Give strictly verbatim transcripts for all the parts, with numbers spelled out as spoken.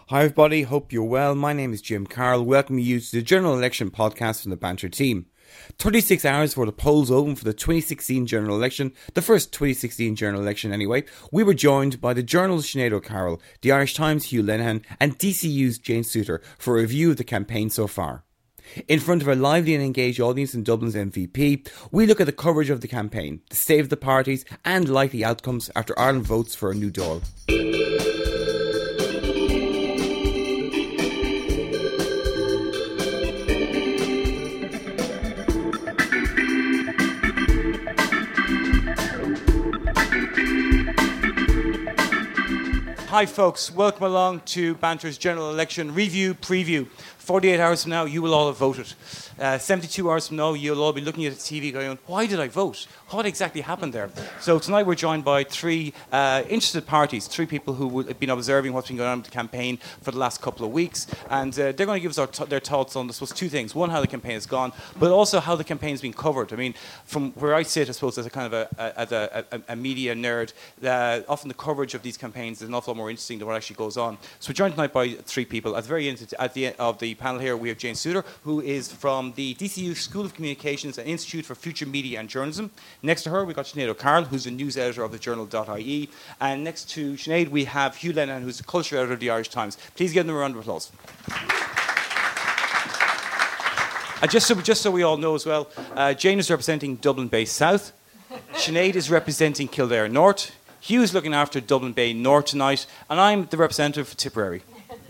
Hi everybody, hope you're well. My name is Jim Carroll, welcoming you to the General Election podcast from the Banter team. thirty-six hours before the polls open for the twenty sixteen general election, the first twenty sixteen general election anyway, we were joined by the Journal's Sinead O'Carroll, the Irish Times' Hugh Lenihan and D C U's Jane Souter for a review of the campaign so far. In front of a lively and engaged audience in Dublin's M V P, we look at the coverage of the campaign, the state of the parties and likely outcomes after Ireland votes for a new Dáil. Hi folks, welcome along to Banter's General Election Review Preview. forty-eight hours from now, you will all have voted. Uh, seventy-two hours from now, you'll all be looking at the T V going, why did I vote? What exactly happened there? So tonight we're joined by three uh, interested parties, three people who have been observing what's been going on with the campaign for the last couple of weeks. And uh, they're going to give us our t- their thoughts on, I suppose, two things. One, how the campaign has gone, but also how the campaign has been covered. I mean, from where I sit, I suppose, as a kind of a, a, as a, a, a media nerd, uh, often the coverage of these campaigns is an awful lot more interesting than what actually goes on. So we're joined tonight by three people. At the very end at the end of the panel here, we have Jane Souter, who is from the D C U School of Communications and Institute for Future Media and Journalism. Next to her, we've got Sinead O'Carroll, who's the news editor of the journal dot I E. And next to Sinead, we have Hugh Lenihan, who's the culture editor of the Irish Times. Please give them a round of applause. And just so, just so we all know as well, uh, Jane is representing Dublin Bay South. Sinead is representing Kildare North. Hugh is looking after Dublin Bay North tonight. And I'm the representative for Tipperary.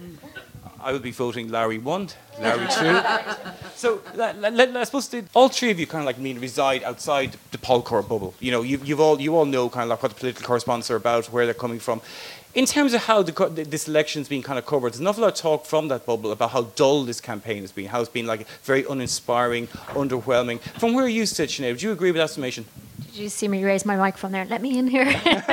I will be voting Larry one, Larry two. So let, let, I suppose the, all three of you kind of like mean reside outside the Polcourt bubble. You know, you, you've all you all know kind of like what the political correspondents are about, where they're coming from. In terms of how the, this election's been kind of covered, there's an awful lot of talk from that bubble about how dull this campaign has been, how it's been like very uninspiring, underwhelming. From where you sit, Sinead, would you agree with that summation? Did you see me raise my microphone there? Let me in here.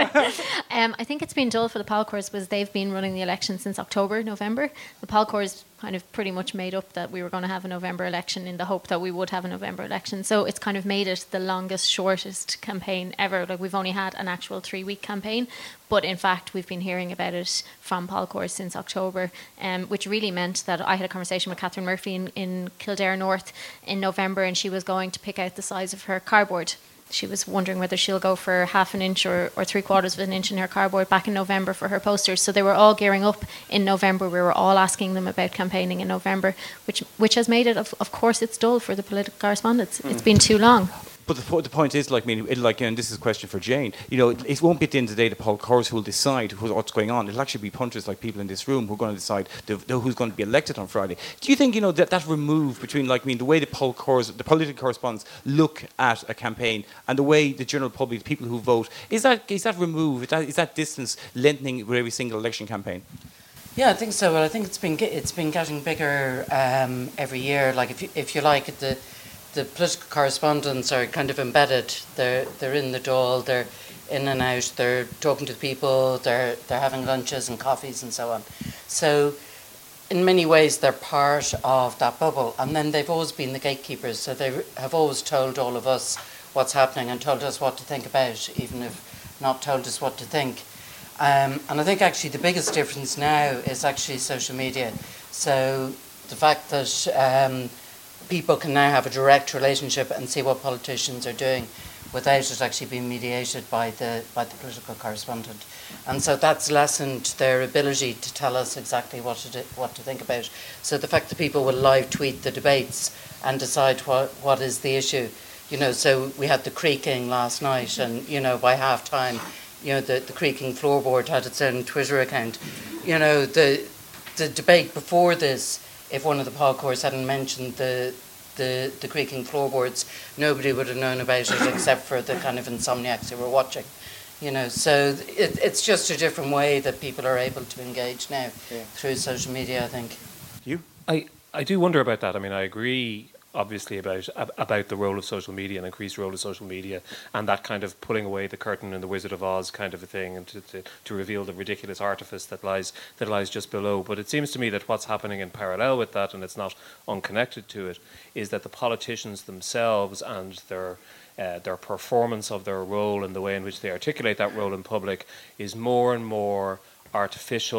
um, I think it's been dull for the Polcours was they've been running the election since October, November. The Polcours kind of pretty much made up that we were going to have a November election in the hope that we would have a November election. So it's kind of made it the longest, shortest campaign ever. Like we've only had an actual three-week campaign, but in fact we've been hearing about it from Polcours since October, um, which really meant that I had a conversation with Catherine Murphy in, in Kildare North in November, and she was going to pick out the size of her cardboard. She was wondering whether she'll go for half an inch or, or three quarters of an inch in her cardboard back in November for her posters. So they were all gearing up in November. We were all asking them about campaigning in November, which which has made it, of, of course, it's dull for the political correspondents. Mm. It's been too long. But the, po- the point is, like, I mean, it, like, and this is a question for Jane. You know, it, it won't be at the end of the day the Polcours who will decide who, what's going on. It'll actually be punters like people in this room who are going to decide the, the, who's going to be elected on Friday. Do you think, you know, that that remove between, like, I mean, the way the Polcours, the political correspondents look at a campaign and the way the general public, the people who vote, is that is that remove? Is that, is that distance lengthening with every single election campaign? Yeah, I think so. Well, I think it's been it's been getting bigger um, every year. Like, if you, if you like, the the political correspondents are kind of embedded. They're they're in the Dáil. They're in and out. They're talking to the people. They're they're having lunches and coffees and so on. So, in many ways, they're part of that bubble. And then they've always been the gatekeepers. So they have always told all of us what's happening and told us what to think about, even if not told us what to think. Um, and I think actually the biggest difference now is actually social media. So the fact that um, people can now have a direct relationship and see what politicians are doing without it actually being mediated by the by the political correspondent. And so that's lessened their ability to tell us exactly what to do, what to think about. So the fact that people will live tweet the debates and decide what, what is the issue. You know, so we had the creaking last night, and, you know, by half time, you know, the, the creaking floorboard had its own Twitter account. You know, the the debate before this, if one of the Polcours hadn't mentioned the, the, the creaking floorboards, nobody would have known about it except for the kind of insomniacs who were watching. You know, so it, it's just a different way that people are able to engage now yeah. through social media, I think. You? I, I do wonder about that. I mean, I agree obviously about about the role of social media and increased role of social media and that kind of pulling away the curtain and the Wizard of Oz kind of a thing, and to, to, to reveal the ridiculous artifice that lies that lies just below. But it seems to me that what's happening in parallel with that, and it's not unconnected to it, is that the politicians themselves and their uh, their performance of their role and the way in which they articulate that role in public is more and more artificial,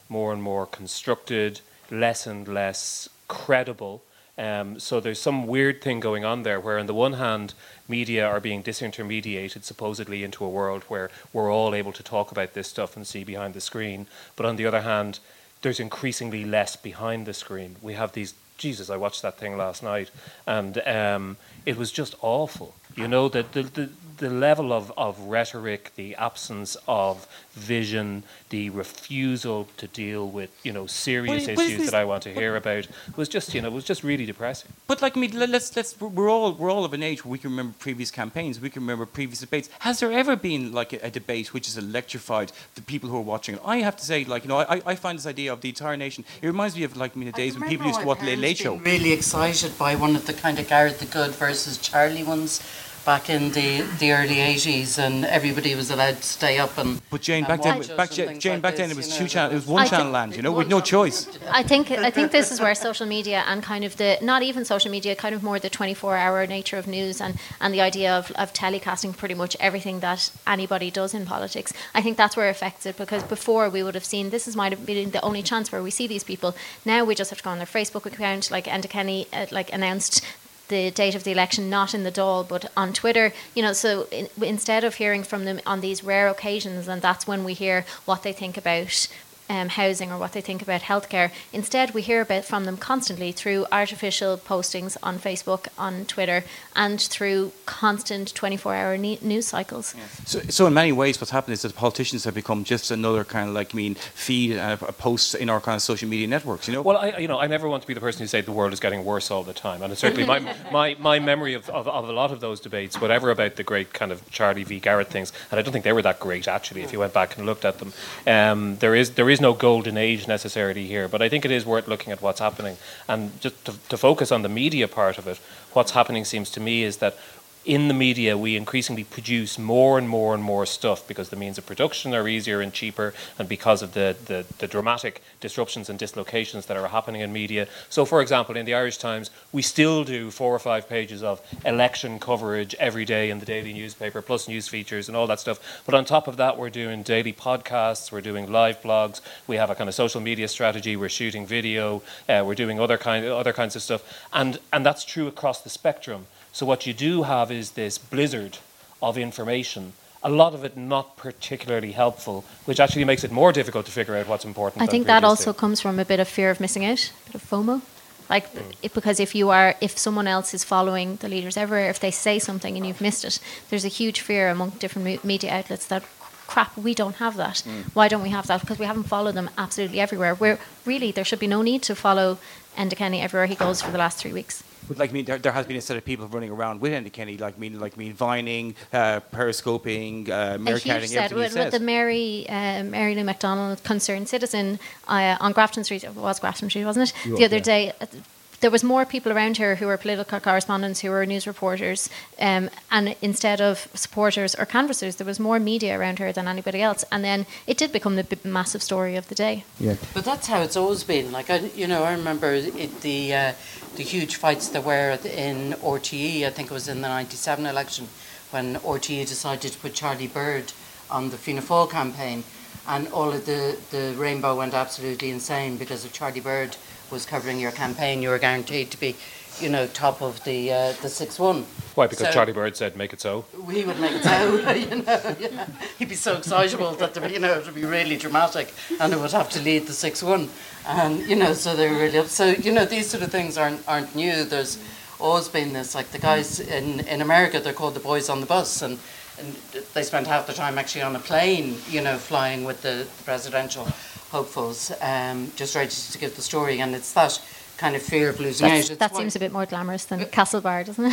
more and more constructed, less and less credible. Um, so there's some weird thing going on there where on the one hand, media are being disintermediated supposedly into a world where we're all able to talk about this stuff and see behind the screen. But on the other hand, there's increasingly less behind the screen. We have these, Jesus, I watched that thing last night and um, it was just awful. You know, the, the, the, the level of, of rhetoric, the absence of vision, the refusal to deal with, you know, serious But- but issues this- that I want to hear about was just, you know, was just really depressing. But like, I mean, let- let's let's we're all we're all of an age where we can remember previous campaigns, we can remember previous debates. Has there ever been like a, a debate which has electrified the people who are watching it? I have to say, like, you know, I, I find this idea of the entire nation. It reminds me of like, I mean, the days when people used to watch Late Late Show. Really excited by one of the kind of Gareth the Good versus Charlie ones back in the, the early eighties, and everybody was allowed to stay up and. But Jane, and back then, watch it back, and Jane, things Jane, like back then this, it was you two know, channel, it was the- one I channel think- land, you know, One with no channel. choice. I think I think this is where social media and kind of the not even social media, kind of more the twenty-four hour nature of news and, and the idea of, of telecasting pretty much everything that anybody does in politics. I think that's where it affects it, because before we would have seen this is might have been the only chance where we see these people. Now we just have to go on their Facebook account, like Enda Kenny uh, like announced the date of the election not in the Dáil but on Twitter, you know, so in, instead of hearing from them on these rare occasions, and that's when we hear what they think about um, housing or what they think about healthcare, instead we hear about from them constantly through artificial postings on Facebook, on Twitter, and through constant twenty-four hour ne- news cycles. So, so in many ways, what's happened is that politicians have become just another kind of like, I mean, feed uh, posts in our kind of social media networks. You know. Well, I, you know, I never want to be the person who say the world is getting worse all the time, and it's certainly my, my, my memory of, of, of a lot of those debates, whatever about the great kind of Charlie v Garrett things, and I don't think they were that great actually. If you went back and looked at them, um, there is there is no golden age necessarily here, but I think it is worth looking at what's happening, and just to, to focus on the media part of it. What's happening seems to me is that in the media, we increasingly produce more and more and more stuff because the means of production are easier and cheaper, and because of the, the, the dramatic disruptions and dislocations that are happening in media. So, for example, in the Irish Times, we still do four or five pages of election coverage every day in the daily newspaper, plus news features and all that stuff. But on top of that, we're doing daily podcasts, we're doing live blogs, we have a kind of social media strategy, we're shooting video, uh, we're doing other kind other kinds of stuff, and and that's true across the spectrum. So what you do have is this blizzard of information, a lot of it not particularly helpful, which actually makes it more difficult to figure out what's important. I than think that previously. also comes from a bit of fear of missing out, a bit of FOMO. Like, it, because if you are, if someone else is following the leaders everywhere, if they say something and you've missed it, there's a huge fear among different me- media outlets that, crap, we don't have that. Mm. Why don't we have that? Because we haven't followed them absolutely everywhere. Where really there should be no need to follow Enda Kenny everywhere he goes for the last three weeks. But like, I mean, there, there has been a set of people running around with Enda Kenny, like, I mean, like, I mean, vining, uh, periscoping, uh, meerkatting, said, everything he with, says. with the Mary, uh, Mary Lou McDonald concerned citizen uh, on Grafton Street, it was Grafton Street, wasn't it? You the are, other yeah. day, uh, there was more people around her who were political correspondents, who were news reporters, um, and instead of supporters or canvassers, there was more media around her than anybody else. And then it did become the b- massive story of the day. Yeah. But that's how it's always been. Like, I, you know, I remember it, the uh, the huge fights there were in R T E. I think it was in the ninety-seven election when R T E decided to put Charlie Bird on the Fianna Fáil campaign, and all of the the Rainbow went absolutely insane because if Charlie Bird was covering your campaign, you were guaranteed to be, you know, top of the uh, the six one. Why? Because So- Charlie Bird said, "Make it so." We would make it so, you know. Yeah. He'd be so excitable that there, you know, it would be really dramatic, and it would have to lead the six one, and you know, so they were really up. So you know, these sort of things aren't aren't new. There's always been this. Like the guys in in America, they're called the boys on the bus, and and they spend half the time actually on a plane, you know, flying with the, the presidential hopefuls, um, just ready to give the story, and it's that kind of fear of losing That's, out. It's that why- seems a bit more glamorous than Castlebar, doesn't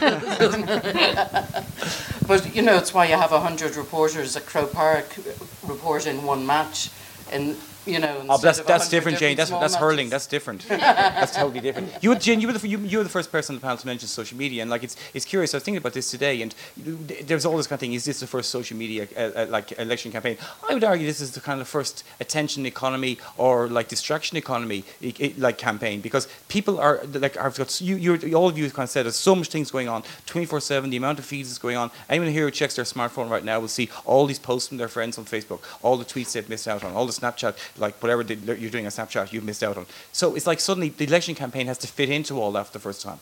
it? But you know, it's why you have a hundred reporters at Crow Park reporting one match, and you know. Oh, that's instead of that's 100 different, Jane. That's small that's matches. hurling. That's different. That's totally different. You, were- Jane, you were the you, you were the first person on the panel to mention social media, and like it's it's curious. I was thinking about this today, and there's all this kind of thing. Is this the first social media uh, uh, like election campaign? I would argue this is the kind of first attention economy or like distraction economy i- i- like campaign, because people are like I've got you you all of you kind of said there's so much things going on twenty-four seven. The amount of feeds is going on. Anyone here who checks their smartphone right now will see all these posts from their friends on Facebook, all the tweets they've missed out on, all the Snapchat like whatever the, you're doing on Snapchat, you've missed out on. So it's like suddenly the election campaign has to fit into all that for the first time.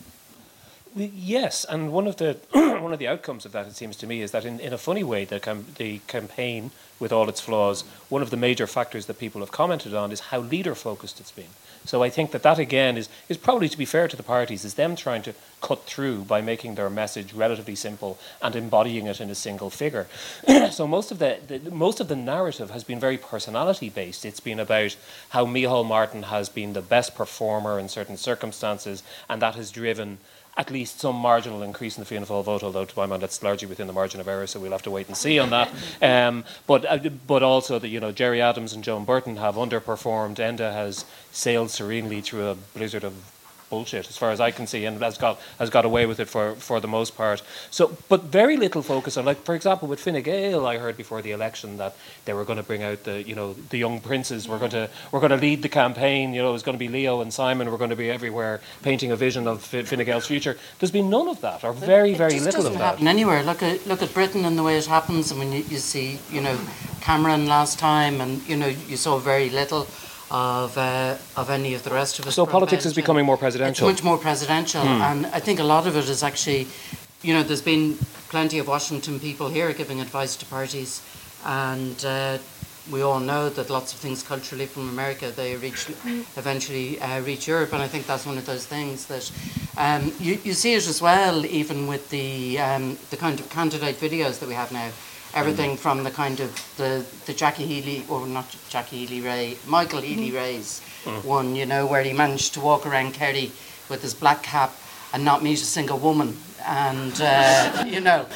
Yes, and one of the one of the outcomes of that, it seems to me, is that in, in a funny way, the cam- the campaign, with all its flaws, one of the major factors that people have commented on is how leader-focused it's been. So I think that that, again, is, is probably, to be fair to the parties, is them trying to cut through by making their message relatively simple and embodying it in a single figure. So most of the, the most of the narrative has been very personality-based. It's been about how Micheál Martin has been the best performer in certain circumstances, and that has driven at least some marginal increase in the Fianna Fáil vote, although to my mind that's largely within the margin of error, so we'll have to wait and see on that. Um, but uh, but also that, you know, Jerry Adams and Joan Burton have underperformed. Enda has sailed serenely through a blizzard of bullshit, as far as I can see, and has got has got away with it for, for the most part. So, but very little focus on, like, for example, with Fine Gael, I heard before the election that they were going to bring out the, you know, the young princes. We're going to we're going to lead the campaign. You know, it was going to be Leo and Simon. We're going to be everywhere painting a vision of Fine Gael's future. There's been none of that, or very it very just little of doesn't that. happen anywhere. Look at look at Britain and the way it happens. I mean, you, you see, you know, Cameron last time, and you know, you saw very little of uh, of any of the rest of us. So politics is becoming more presidential. It's much more presidential, hmm. and I think a lot of it is actually, you know, there's been plenty of Washington people here giving advice to parties, and uh, we all know that lots of things culturally from America, they reach eventually uh, reach Europe, and I think that's one of those things that um, you you see it as well, even with the um, the kind of candidate videos that we have now. Everything from the kind of the, the Jackie Healy, or not Jackie Healy-Rae, Michael Healy-Rae's mm. one, you know, where he managed to walk around Kerry with his black cap and not meet a single woman. And, uh, you know,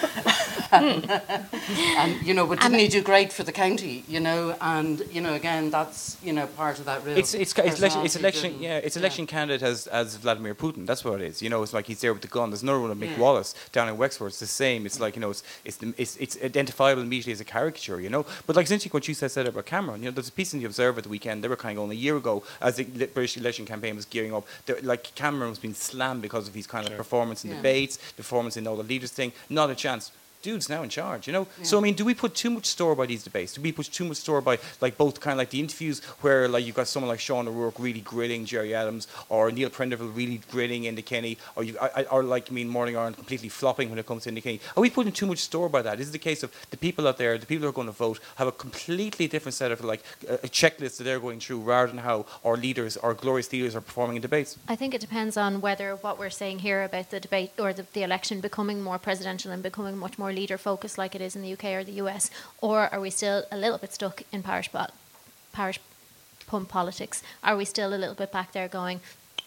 and, and, you know, but didn't he do great for the county, you know? And, you know, again, that's, you know, part of that real It's it's it's election, it's election driven, yeah, it's yeah. election candidate as as Vladimir Putin. That's what it is. You know, it's like he's there with the gun. There's another one of Mick Yeah. Wallace down in Wexford. It's the same. It's like, you know, it's it's the, it's, it's identifiable immediately as a caricature, you know? But like essentially what you said, said about Cameron, you know, there's a piece in the Observer the weekend, they were kind of going a year ago as the British election campaign was gearing up, like Cameron was being slammed because of his kind of sure. performance in Yeah. debates, performance in all the leaders thing, not a chance. Dude's now in charge, you know. Yeah. So I mean, do we put too much store by these debates? Do we put too much store by like both kind of like the interviews where like you've got someone like Sean O'Rourke really grilling Jerry Adams, or Neil Prenderville really grilling Enda Kenny, or you I, I, or like I mean Morning Ireland completely flopping when it comes to Enda Kenny? Are we putting too much store by that? Is it the case of the people out there, the people who are going to vote, have a completely different set of like a, a checklist that they're going through rather than how our leaders, our glorious leaders, are performing in debates? I think it depends on whether what we're saying here about the debate or the, the election becoming more presidential and becoming much more leader focused, like it is in the U K or the U S, or are we still a little bit stuck in parish po- parish pump politics? Are we still a little bit back there going,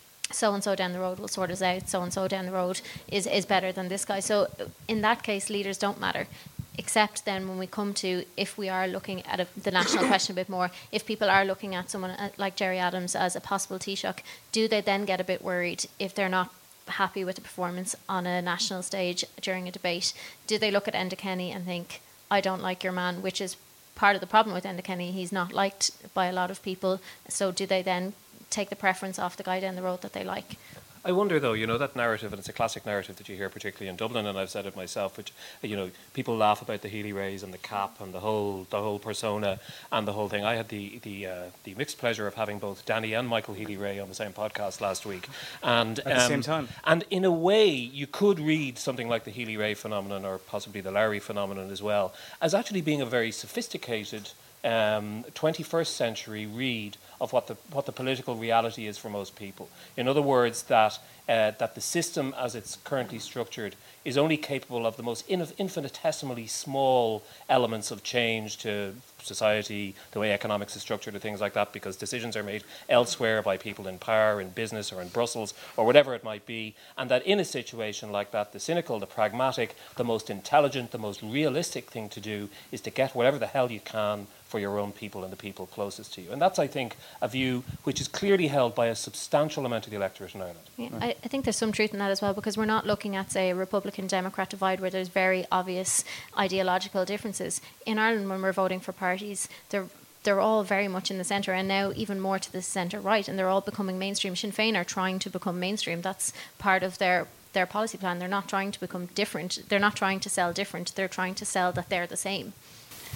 so and so down the road will sort us out, so and so down the road is is better than this guy? So in that case, leaders don't matter. Except then when we come to, if we are looking at a, the national question a bit more, if people are looking at someone like Jerry Adams as a possible Taoiseach, do they then get a bit worried if they're not happy with the performance on a national stage during a debate? Do they look at Enda Kenny and think, I don't like your man, which is part of the problem with Enda Kenny. He's not liked by a lot of people. So do they then take the preference off the guy down the road that they like? I wonder, though, you know, that narrative, and it's a classic narrative that you hear particularly in Dublin, and I've said it myself, which, you know, people laugh about the Healy-Raes and the cap and the whole the whole persona and the whole thing. I had the the uh, the mixed pleasure of having both Danny and Michael Healy-Rae on the same podcast last week. And At the um, same time. And in a way, you could read something like the Healy-Rae phenomenon, or possibly the Larry phenomenon as well, as actually being a very sophisticated um, twenty-first century read of what the what the political reality is for most people. In other words, that uh, that the system as it's currently structured is only capable of the most inf- infinitesimally small elements of change to society, the way economics is structured, and things like that, because decisions are made elsewhere by people in power, in business, or in Brussels, or whatever it might be, and that in a situation like that, the cynical, the pragmatic, the most intelligent, the most realistic thing to do is to get whatever the hell you can for your own people and the people closest to you. And that's, I think, a view which is clearly held by a substantial amount of the electorate in Ireland. Yeah, I, I think there's some truth in that as well, because we're not looking at, say, a Republican-Democrat divide where there's very obvious ideological differences. In Ireland, when we're voting for parties, they're they're all very much in the centre, and now even more to the centre-right, and they're all becoming mainstream. Sinn Féin are trying to become mainstream. That's part of their their policy plan. They're not trying to become different. They're not trying to sell different. They're trying to sell that they're the same.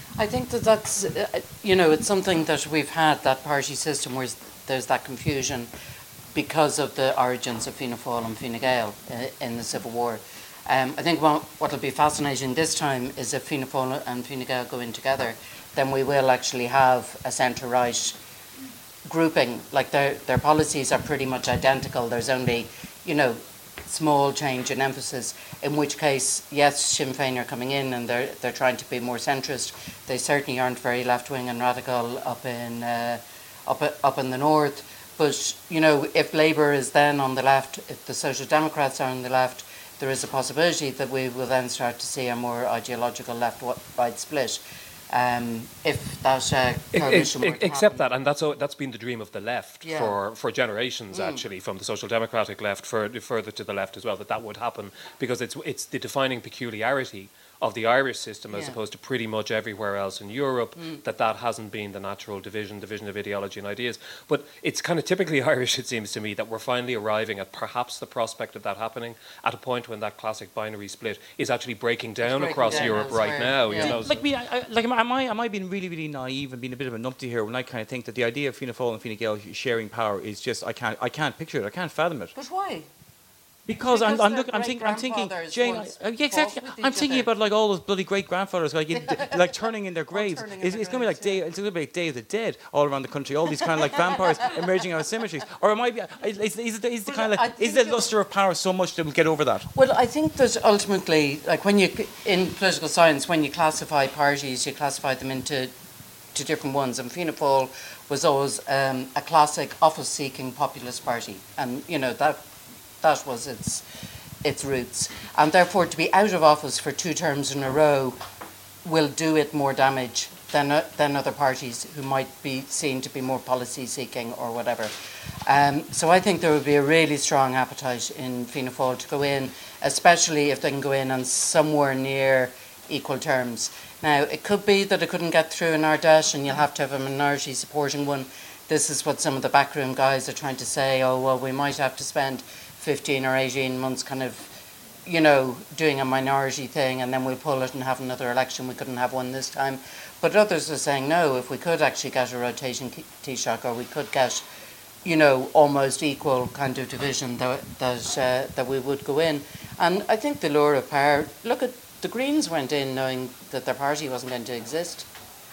I think that that's, uh, you know, it's something that we've had, that party system where there's that confusion because of the origins of Fianna Fáil and Fine Gael uh, in the Civil War. Um, I think what will be fascinating this time is if Fianna Fáil and Fine Gael go in together, then we will actually have a centre-right grouping. Like their, their policies are pretty much identical. There's only, you know, small change in emphasis, in which case, yes, Sinn Féin are coming in and they're they're trying to be more centrist. They certainly aren't very left-wing and radical up in uh, up up in the north. But, you know, if Labour is then on the left, if the Social Democrats are on the left, there is a possibility that we will then start to see a more ideological left-right split. Um, if that uh, coalition were to Except happen. that, and that's that's been the dream of the left Yeah. for, for generations, Mm. actually, from the Social Democratic left further, further to the left as well, that that would happen, because it's it's the defining peculiarity of the Irish system as Yeah. opposed to pretty much everywhere else in Europe, Mm. that that hasn't been the natural division, division of ideology and ideas. But it's kind of typically Irish, it seems to me, that we're finally arriving at perhaps the prospect of that happening at a point when that classic binary split is actually breaking down breaking across down Europe right elsewhere, now. yeah. You know, Like so- me, I, I, like am I am I being really really naive and being a bit of a numpty here when I kind of think that the idea of Fianna Fáil and Fine Gael sharing power is just I can't I can't picture it, I can't fathom it. But why? Because, Because I'm, I'm, their look, I'm, think, I'm thinking, great-grandfathers Jane, once I, uh, yeah, exactly. fought with I'm each thinking other. about like all those bloody great grandfathers, like, in, like turning in their graves. turning in It's, their it's going to be like graves, day, it's going to be like Day of the Dead all around the country. All these kind of like vampires emerging out of cemeteries. Or it might be, is, is, the, is the Well, kind of I like, is think the it- luster of power so much that we'll get over that? Well, I think that ultimately, like when you, in political science, when you classify parties, you classify them into to different ones. And Fianna Fáil was always um, a classic office-seeking populist party. And, you know, that that was its its roots. And therefore, to be out of office for two terms in a row will do it more damage than uh, than other parties who might be seen to be more policy-seeking or whatever. Um, so I think there would be a really strong appetite in Fianna Fáil to go in, especially if they can go in on somewhere near equal terms. Now, it could be that it couldn't get through in Ardèche and you'll have to have a minority supporting one. This is what some of the backroom guys are trying to say. Oh, well, we might have to spend fifteen or eighteen months kind of, you know, doing a minority thing and then we'll pull it and have another election. We couldn't have one this time. But others are saying, no, if we could actually get a rotating Taoiseach, or we could get, you know, almost equal kind of division, that that, uh, that we would go in. And I think the lure of power, look at the Greens went in knowing that their party wasn't going to exist.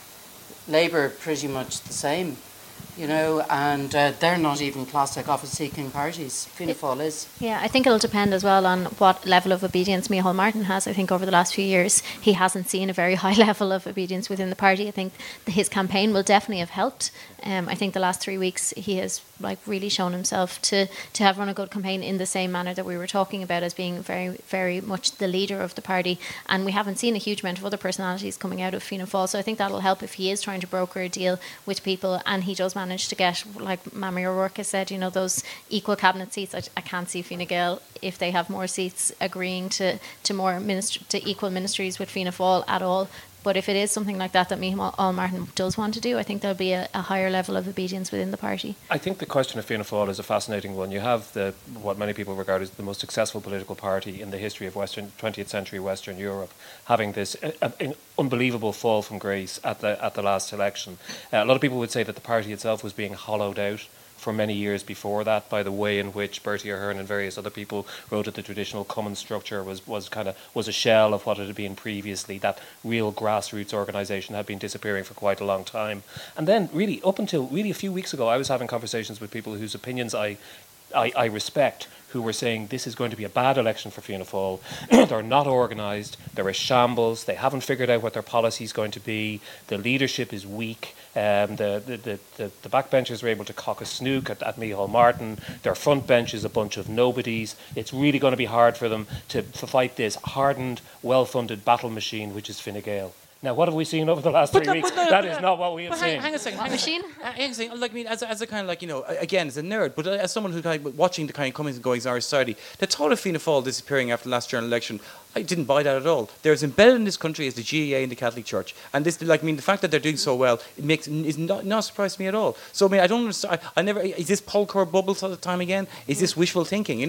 Labour pretty much the same, you know, and uh, they're not even classic office-seeking parties. Fianna Fáil is. Yeah, I think it'll depend as well on what level of obedience Micheál Martin has. I think over the last few years, he hasn't seen a very high level of obedience within the party. I think his campaign will definitely have helped. Um, I think the last three weeks he has like really shown himself to to have run a good campaign in the same manner that we were talking about, as being very, very much the leader of the party. And we haven't seen a huge amount of other personalities coming out of Fianna Fáil. So I think that'll help if he is trying to broker a deal with people and he does manage to get, like Mamie O'Rourke has said, you know, those equal cabinet seats. I, I can't see Fine Gael, if they have more seats, agreeing to, to more minister, to equal ministries with Fianna Fáil at all. But if it is something like that that Micheál Martin does want to do, I think there'll be a, a higher level of obedience within the party. I think the question of Fianna Fáil is a fascinating one. You have the what many people regard as the most successful political party in the history of Western twentieth century Western Europe, having this uh, uh, unbelievable fall from grace at the at the last election. Uh, a lot of people would say that the party itself was being hollowed out for many years before that by the way in which Bertie Ahern and various other people wrote that the traditional common structure was, was kind of was a shell of what it had been previously. That real grassroots organisation had been disappearing for quite a long time. And then really up until really a few weeks ago, I was having conversations with people whose opinions I I, I respect, who were saying this is going to be a bad election for Fianna Fáil. They're not organised, they're a shambles, they haven't figured out what their policy is going to be, the leadership is weak, um, the, the, the, the, the backbenchers are able to cock a snook at, at Micheál Martin, their front bench is a bunch of nobodies. It's really going to be hard for them to, to fight this hardened, well-funded battle machine which is Fine Gael. Now, what have we seen over the last But three no, weeks? but no, that but is no, not what we have But hang, seen. hang on a second. Hang on a Machine? second. Uh, hang on a second. Like, I mean, as a, as a kind of like, you know, again, as a nerd, but as someone who kind of watching the kind of comings and goings of our society, the thought of Fianna Fáil disappearing after the last general election, I didn't buy that at all. There's embedded in this country is the G A A and the Catholic Church, and this, like, I mean, the fact that they're doing so well, it makes is not not a surprise to me at all. So, I mean, I don't understand. I, I never is this Paul Core bubbles all the time again? Is this wishful thinking? You know,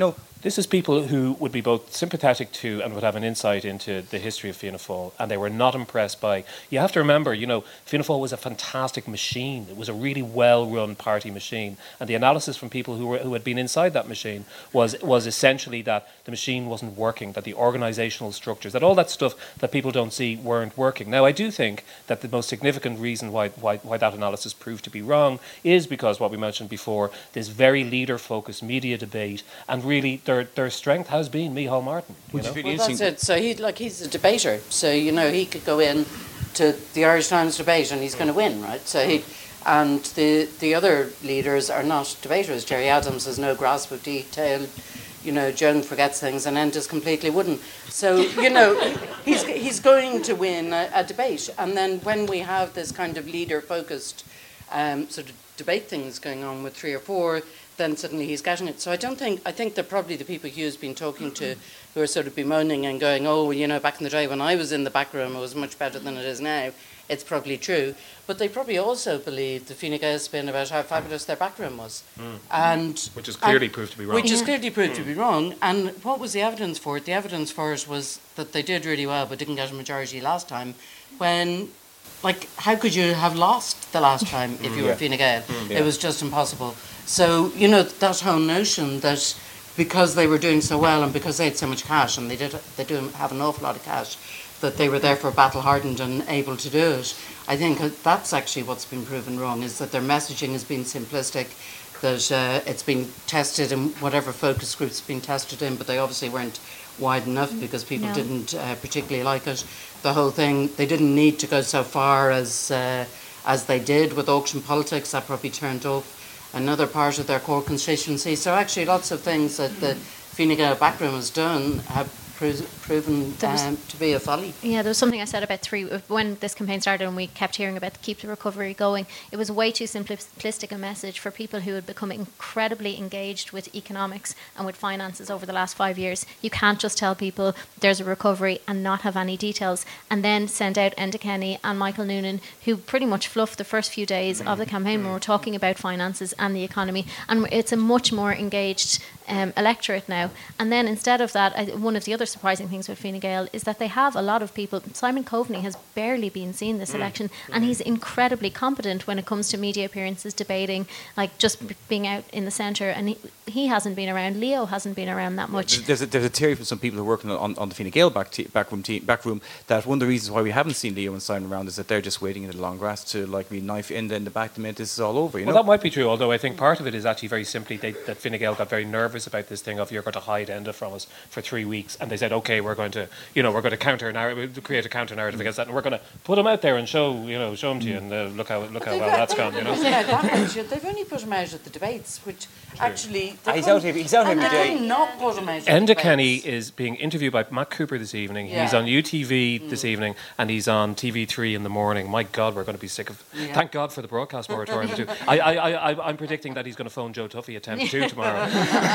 This is people who would be both sympathetic to and would have an insight into the history of Fianna Fáil, and they were not impressed by. You have to remember, you know, Fianna Fáil was a fantastic machine. It was a really well-run party machine, and the analysis from people who were who had been inside that machine was was essentially that the machine wasn't working, that the organisational structures, that all that stuff that people don't see weren't working. Now, I do think that the most significant reason why why, why that analysis proved to be wrong is because what we mentioned before, this very leader-focused media debate, and really their their strength has been Micheál Martin. You know? Well, that's it. So he like he's a debater. So you know he could go in to the Irish Times debate and he's going to win, right? So he and the the other leaders are not debaters. Jerry Adams has no grasp of detail. You know, Joan forgets things and Enders completely wouldn't. So you know he's he's going to win a, a debate. And then when we have this kind of leader-focused um, sort of debate things going on with three or four, then suddenly he's getting it. So I don't think, I think that probably the people Hugh's been talking to who are sort of bemoaning and going, oh, you know, back in the day when I was in the back room, it was much better than it is now. It's probably true. But they probably also believe the Fine Gael spin about how fabulous their back room was. Mm. And Which is clearly and, proved to be wrong. Which is Yeah. clearly proved mm. to be wrong. And what was the evidence for it? The evidence for it was that they did really well but didn't get a majority last time when... Like, how could you have lost the last time if you were yeah. Fine Gael? Mm, yeah. It was just impossible. So, you know, that whole notion that because they were doing so well and because they had so much cash, and they did they do have an awful lot of cash, that they were therefore battle-hardened and able to do it. I think that's actually what's been proven wrong, is that their messaging has been simplistic, that uh, it's been tested in whatever focus groups been tested in, but they obviously weren't wide enough because people No. didn't uh, particularly like it. The whole thing, they didn't need to go so far as uh, as they did with auction politics. That probably turned off another part of their core constituency. So actually lots of things that the Fine Gael backroom has done have pro- proven There was- um, to be a folly. Yeah, there was something I said about three when this campaign started, and we kept hearing about the keep the recovery going. It was way too simplistic a message for people who had become incredibly engaged with economics and with finances over the last five years. You can't just tell people there's a recovery and not have any details, and then send out Enda Kenny and Michael Noonan, who pretty much fluffed the first few days of the campaign when we're talking about finances and the economy. And it's a much more engaged um, electorate now. And then instead of that, I, one of the other surprising things with Fine Gael is that they have a lot of people. Simon Coveney has barely been seen this election, and he's incredibly competent when it comes to media appearances, debating, like just b- being out in the centre. And he, he hasn't been around. Leo hasn't been around that much. There's a, there's a theory from some people who are working on, on the Fine Gael back, te- back, room team, back room that one of the reasons why we haven't seen Leo and Simon around is that they're just waiting in the long grass to like be knife in the, in the back the minute this is all over. You Well, know? that might be true, although I think part of it is actually very simply they, that Fine Gael got very nervous about this thing of you're going to hide Enda from us for three weeks, and they said, okay, we're going to, you know, we're going to counter narrative, create a counter narrative against that, and we're going to put him out there and show, you know, show him to you, and uh, look how look how They've well got- that's gone, you know. Yeah, that much. They've only put him out at the debates, which actually... they Ah, he's couldn't- out every- he's out and every they day. could not put him out at the Enda debates. Kenny is being interviewed by Matt Cooper this evening. Yeah. He's on U T V this evening, and he's on T V three in the morning. My God, we're going to be sick of. Yeah. Thank God for the broadcast moratorium too. I, I, I, I, I'm predicting that he's going to phone Joe Tuffy at ten to two tomorrow.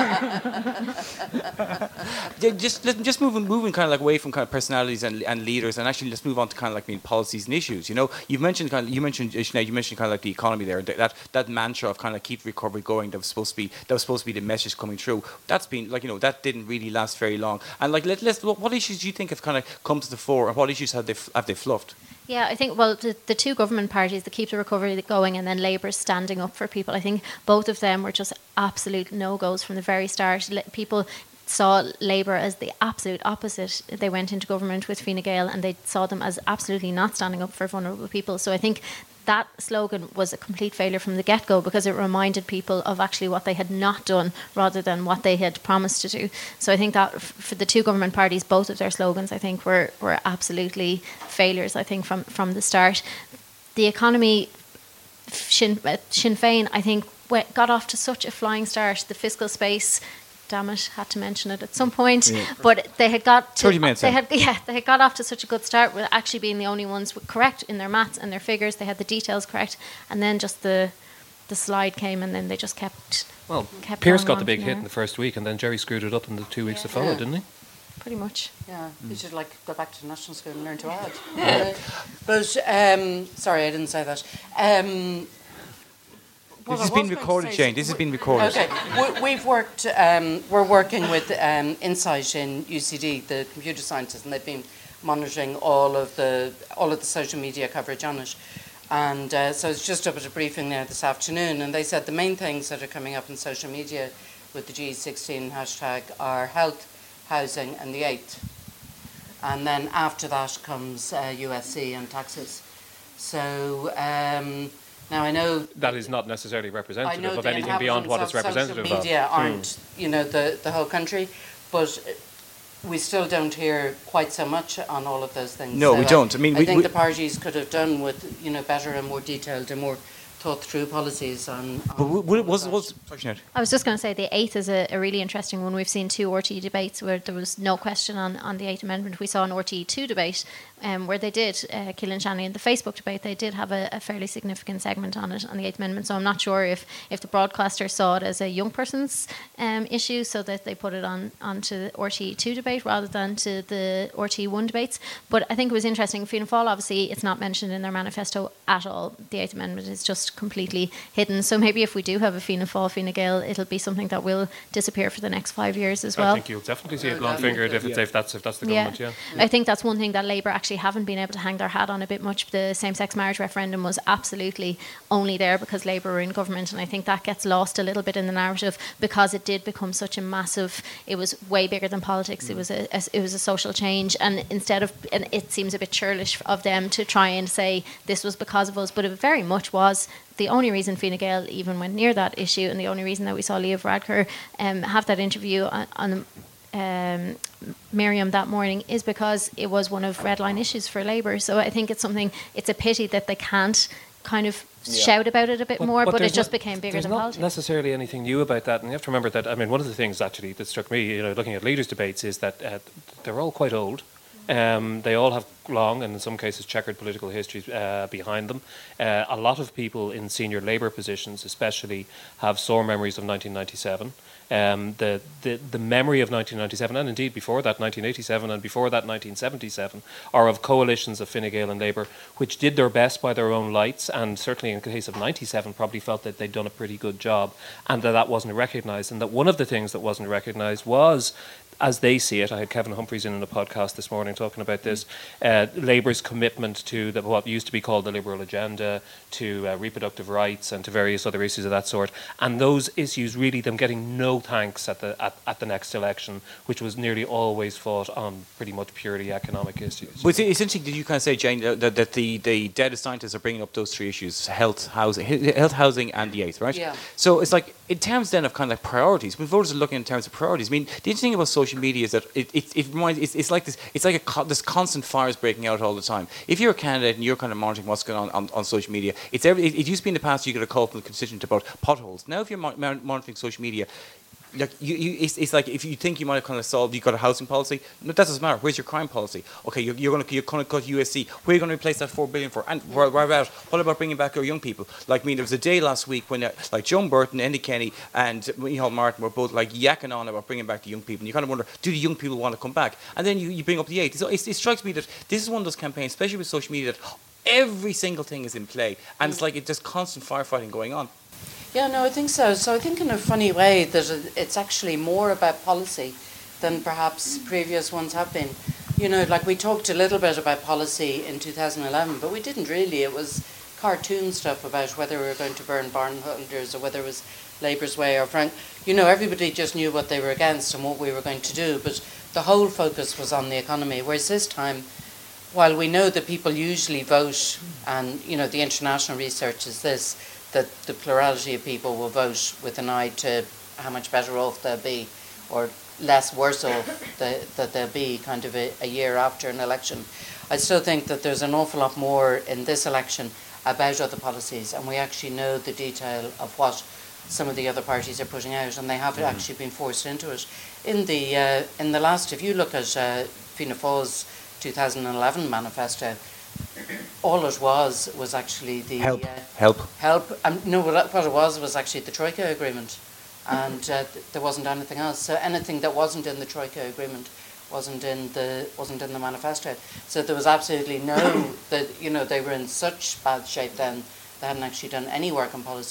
Yeah, just listen, just moving moving kind of like away from kind of personalities and, and leaders, and actually let's move on to kind of like mean policies and issues. You know, you've mentioned kind of, you mentioned uh, Sinead, you mentioned kind of like the economy there. That that, that mantra of kind of keep recovery going that was supposed to be that was supposed to be the message coming through. That's been like you know that didn't really last very long. And like let, let's what issues do you think have kind of come to the fore, and what issues have they f- have they fluffed? Yeah, I think, well, the, the two government parties that keep the recovery going and then Labour standing up for people, I think both of them were just absolute no-goes from the very start. Le- People saw Labour as the absolute opposite. They went into government with Fine Gael and they saw them as absolutely not standing up for vulnerable people. So I think that slogan was a complete failure from the get-go because it reminded people of actually what they had not done rather than what they had promised to do. So I think that f- for the two government parties, both of their slogans, I think, were, were absolutely failures, I think, from, from the start. The economy, Sinn, uh, Sinn Féin, I think, went, got off to such a flying start. The fiscal space, damn it, had to mention it at some point. Yeah. But they had got to, thirty minutes they in. had yeah, they had got off to such a good start with actually being the only ones with correct in their maths and their figures. They had the details correct, and then just the the slide came, and then they just kept Well, kept Pierce going got on the big from hit there. in the first week, and then Jerry screwed it up in the two weeks that Yeah. followed, Yeah. didn't he? pretty much. Yeah, you should like go back to national school and learn to add. Uh, but um, sorry, I didn't say that. Um, Well, This has I been was going to recorded, say Jane. so- This has been recorded. Okay, we, we've worked. Um, we're working with um, Insight in U C D, the computer scientists, and they've been monitoring all of the all of the social media coverage on it. And uh, so it's just up at a briefing there this afternoon, and they said the main things that are coming up in social media with the G sixteen hashtag are health, housing, and the eighth. And then after that comes uh, U S C and taxes. So um, now I know That is not necessarily I representative know of the anything beyond what it's inhabitants of representative social of. media aren't, you know, the, the whole country, but we still don't hear quite so much on all of those things. No, So we don't. I mean, I we- think we- the parties could have done with, you know, better and more detailed and more thought through policies on. But on w- w- all was of was that. sorry, Sinead. I was just going to say the eighth is a, a really interesting one. We've seen two R T E debates where there was no question on, on the eighth amendment. We saw an R T E two debate um, where they did, uh, Keelan Shanley in the Facebook debate, they did have a, a fairly significant segment on it, on the eighth amendment. So I'm not sure if, if the broadcaster saw it as a young person's um, issue, so that they put it on onto the R T E two debate rather than to the R T E one debates. But I think it was interesting. Fianna Fáil, obviously, it's not mentioned in their manifesto at all. The eighth amendment is just completely hidden. So maybe if we do have a Fianna Fáil, Fine Gael, it'll be something that will disappear for the next five years as well. I think you'll definitely see it long fingered if, it's, if that's if that's the government. Yeah. I think that's one thing that Labour actually haven't been able to hang their hat on a bit much. The same-sex marriage referendum was absolutely only there because Labour were in government, and I think that gets lost a little bit in the narrative because it did become such a massive. It was way bigger than politics. Mm. It was a, a it was a social change, and instead of, and it seems a bit churlish of them to try and say this was because of us, but it very much was. The only reason Fine Gael even went near that issue, and the only reason that we saw Leo Varadkar um, have that interview on, on um, Miriam that morning is because it was one of red line issues for Labour. So I think it's something, it's a pity that they can't kind of yeah. shout about it a bit but, more, but, but it just not, became bigger there's than not politics. necessarily anything new about that, and you have to remember that, I mean, one of the things actually that struck me, you know, looking at leaders' debates is that uh, they're all quite old. Um, they all have long and in some cases checkered political histories uh, behind them. Uh, a lot of people in senior Labour positions especially have sore memories of nineteen ninety-seven. Um, the, the, the memory of nineteen ninety-seven, and indeed before that nineteen eighty-seven and before that nineteen seventy-seven, are of coalitions of Fine Gael and Labour which did their best by their own lights, and certainly in the case of ninety-seven probably felt that they'd done a pretty good job, and that that wasn't recognised, and that one of the things that wasn't recognised was, as they see it, I had Kevin Humphreys in, in a podcast this morning talking about this, uh, Labour's commitment to the, what used to be called the Liberal agenda, to uh, reproductive rights and to various other issues of that sort. And those issues really them getting no thanks at the at, at the next election, which was nearly always fought on pretty much purely economic issues. But it's interesting that you kind of say, Jane, that, that the, the data scientists are bringing up those three issues, health, housing, health, housing and the eighth, right? Yeah. So it's like, in terms then of kind of like priorities, when voters are looking in terms of priorities, I mean, the interesting thing about social media is that it, it, it reminds, it's, it's like this, it's like a co- this constant fires breaking out all the time. If you're a candidate and you're kind of monitoring what's going on on, on social media, it's every, it, it used to be in the past you get a call from the constituent about potholes. Now if you're mo- monitoring social media, like you, you, it's, it's like if you think you might have kind of solved, you've got a housing policy. No, that doesn't matter. Where's your crime policy? Okay, you're, you're going to you're going to cut U S C. Where are you going to replace that four billion for? And what about what about bringing back our young people? Like, I mean, there was a day last week when uh, like Joan Burton, Andy Kenny, and Micheál Martin were both like yakking on about bringing back the young people. And you kind of wonder, do the young people want to come back? And then you, you bring up the eighth. So it, it strikes me that this is one of those campaigns, especially with social media, that every single thing is in play, and it's like it's just constant firefighting going on. Yeah, no, I think so. So I think in a funny way that it's actually more about policy than perhaps previous ones have been. You know, like we talked a little bit about policy in two thousand eleven, but we didn't really. It was cartoon stuff about whether we were going to burn barn holders or whether it was Labour's way or Frank. You know, everybody just knew what they were against and what we were going to do, but the whole focus was on the economy. Whereas this time, while we know that people usually vote, and, you know, the international research is this, that the plurality of people will vote with an eye to how much better off they'll be or less worse off the, that they'll be kind of a, a year after an election. I still think that there's an awful lot more in this election about other policies, and we actually know the detail of what some of the other parties are putting out, and they have mm-hmm. actually been forced into it. In the uh, in the last, if you look at uh, Fianna Fáil's two thousand eleven manifesto, all it was was actually the help. Uh, help. Help. Um, no, what it was was actually the Troika agreement, and uh, th- there wasn't anything else. So anything that wasn't in the Troika agreement wasn't in the wasn't in the manifesto. So there was absolutely no that you know they were in such bad shape then they hadn't actually done any work on policy.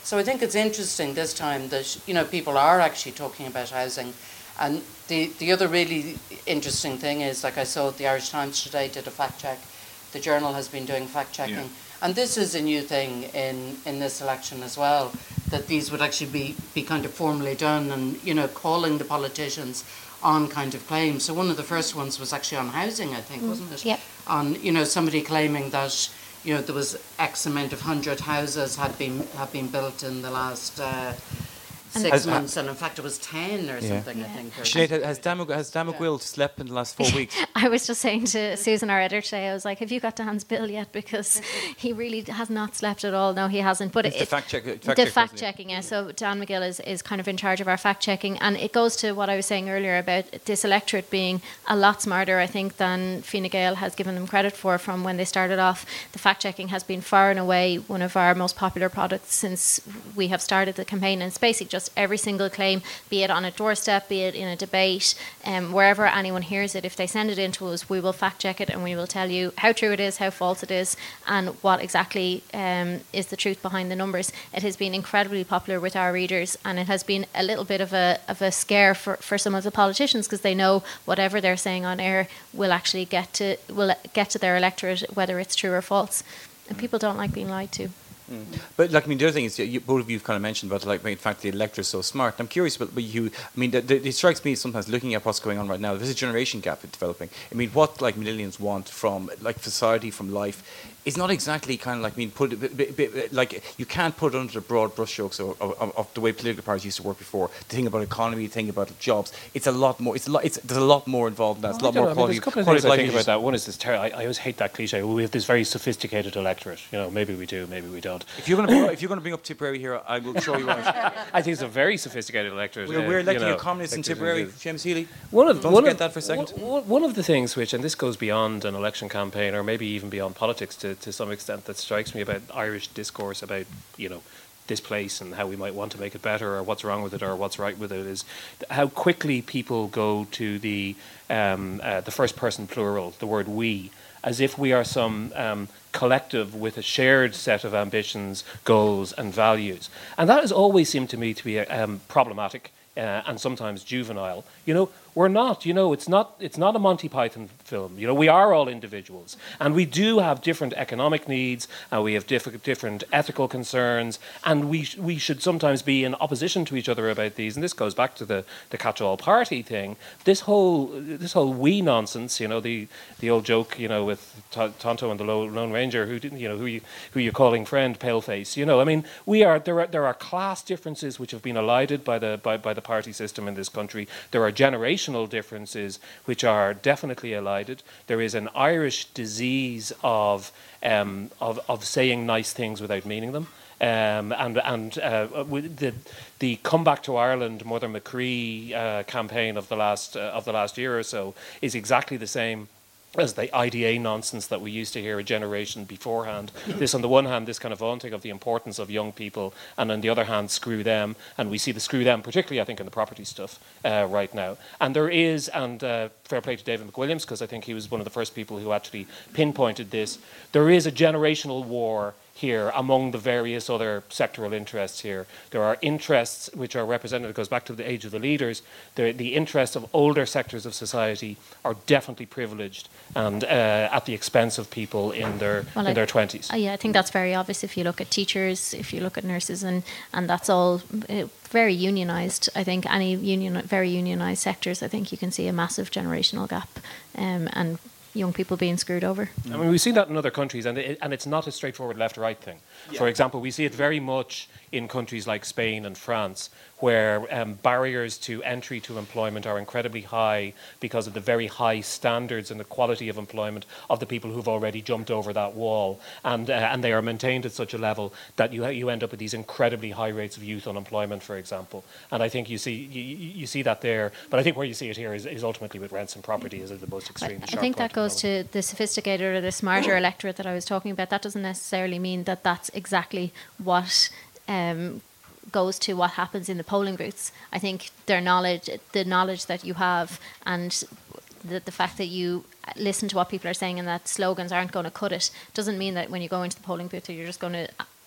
So I think it's interesting this time that, you know, people are actually talking about housing. And the, the other really interesting thing is, like I saw the Irish Times today did a fact check. The Journal has been doing fact checking. Yeah. And this is a new thing in, in this election as well, that these would actually be, be kind of formally done and, you know, calling the politicians on kind of claims. So one of the first ones was actually on housing, I think, mm. wasn't it? Yeah. On, you know, somebody claiming that, you know, there was X amount of hundred houses had been had been built in the last uh, six has, months, and in fact it was ten or yeah. something. Yeah. I think. Sinead, has Dan, has Dan McGuill yeah. slept in the last four weeks? I was just saying to Susan, our editor today, I was like, "Have you got Dan's bill yet?" Because he really has not slept at all. No, he hasn't. But it's it, the fact check. Fact the check fact checking. Yeah. So Dan McGill is is kind of in charge of our fact checking, and it goes to what I was saying earlier about this electorate being a lot smarter, I think, than Fine Gael has given them credit for from when they started off. The fact checking has been far and away one of our most popular products since we have started the campaign, and it's basically just every single claim, be it on a doorstep, be it in a debate, um, wherever anyone hears it, if they send it in to us, we will fact check it and we will tell you how true it is, how false it is, and what exactly um, is the truth behind the numbers. It has been incredibly popular with our readers, and it has been a little bit of a of a scare for, for some of the politicians, because they know whatever they're saying on air will actually get to will get to their electorate, whether it's true or false. And people don't like being lied to. Mm. But like, I mean, the other thing is, you, both of you have kind of mentioned about, like, in fact, the electorate is so smart. I'm curious about you. I mean, the, the, it strikes me sometimes looking at what's going on right now. There's a generation gap developing. I mean, what like millennials want from like society, from life, is not exactly kind of like, I mean, put it, b- b- b- like you can't put it under the broad brushstrokes of, of, of the way political parties used to work before. The thing about economy, the thing about jobs, it's a lot more. It's a lot. It's there's a lot more involved in that. It's a lot more know. quality. I mean, there's a couple of things I think about that. One is this. Ter- I, I always hate that cliche. Well, we have this very sophisticated electorate. You know, maybe we do, maybe we don't. If you're going to if you're going to bring up Tipperary here, I will show you right. I think it's a very sophisticated electorate. We're, we're electing you know, a communist in Tipperary, James Healy. One of, Don't one forget of, that for a second. One, one of the things which, and this goes beyond an election campaign, or maybe even beyond politics to, to some extent, that strikes me about Irish discourse about, you know, this place and how we might want to make it better, or what's wrong with it, or what's right with it, is how quickly people go to the um, uh, the first person plural, the word we, as if we are some um, collective with a shared set of ambitions, goals and values. And that has always seemed to me to be um, problematic uh, and sometimes juvenile. You know, we're not, you know, it's not it's not a Monty Python film. You know, we are all individuals, and we do have different economic needs, and we have diff- different ethical concerns, and we sh- we should sometimes be in opposition to each other about these. And this goes back to the, the catch-all party thing. This whole this whole we nonsense, you know, the the old joke, you know, with T- Tonto and the Lone Ranger, who didn't, you know, who you who you're calling friend, paleface. You know, I mean, we are there are there are class differences which have been elided by the by, by the party system in this country. There are generational differences which are definitely elided. There is an Irish disease of um, of, of saying nice things without meaning them. Um, and and uh, the the comeback to Ireland, Mother McCree uh, campaign of the last uh, of the last year or so is exactly the same as the I D A nonsense that we used to hear a generation beforehand. This, on the one hand, this kind of vaunting of the importance of young people, and on the other hand, screw them. And we see the screw them, particularly, I think, in the property stuff uh, right now. And there is, and uh, fair play to David McWilliams, because I think he was one of the first people who actually pinpointed this, there is a generational war here among the various other sectoral interests here. There are interests which are represented, it goes back to the age of the leaders, the, the interests of older sectors of society are definitely privileged and uh, at the expense of people in their well, in I, their twenties. Uh, yeah, I think that's very obvious if you look at teachers, if you look at nurses, and, and that's all uh, very unionised. I think any union, very unionised sectors, I think you can see a massive generational gap um, and young people being screwed over. I mean, we've seen that in other countries, and it, and it's not a straightforward left-right thing. Yeah. For example, we see it very much in countries like Spain and France, where um, barriers to entry to employment are incredibly high because of the very high standards and the quality of employment of the people who've already jumped over that wall, and uh, and they are maintained at such a level that you you end up with these incredibly high rates of youth unemployment, for example. And I think you see you, you see that there, but I think where you see it here is, is ultimately with rents and property as the most extreme. I, I think that goes to the sophisticated or the smarter electorate that I was talking about. That doesn't necessarily mean that that's exactly what um, goes to what happens in the polling booths. I think their knowledge, the knowledge that you have, and the, the fact that you listen to what people are saying and that slogans aren't going to cut it, doesn't mean that when you go into the polling booth that you're just going to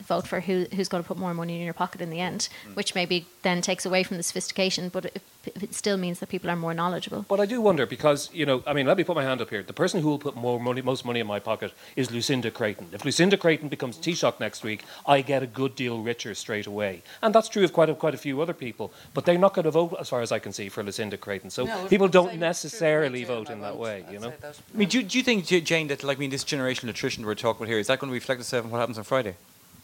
vote for who who's going to put more money in your pocket in the end, which maybe then takes away from the sophistication, but it, it still means that people are more knowledgeable. But I do wonder because, you know, I mean, let me put my hand up here. The person who will put more money, most money in my pocket is Lucinda Creighton. If Lucinda Creighton becomes Taoiseach next week, I get a good deal richer straight away. And that's true of quite a, quite a few other people. But they're not going to vote, as far as I can see, for Lucinda Creighton. So No, people don't same- necessarily true, vote in that I way, won't. you I'd know? say that. I mean, do, do you think, J- Jane, that like I mean, this generational attrition we're talking about here, is that going to reflect itself on what happens on Friday?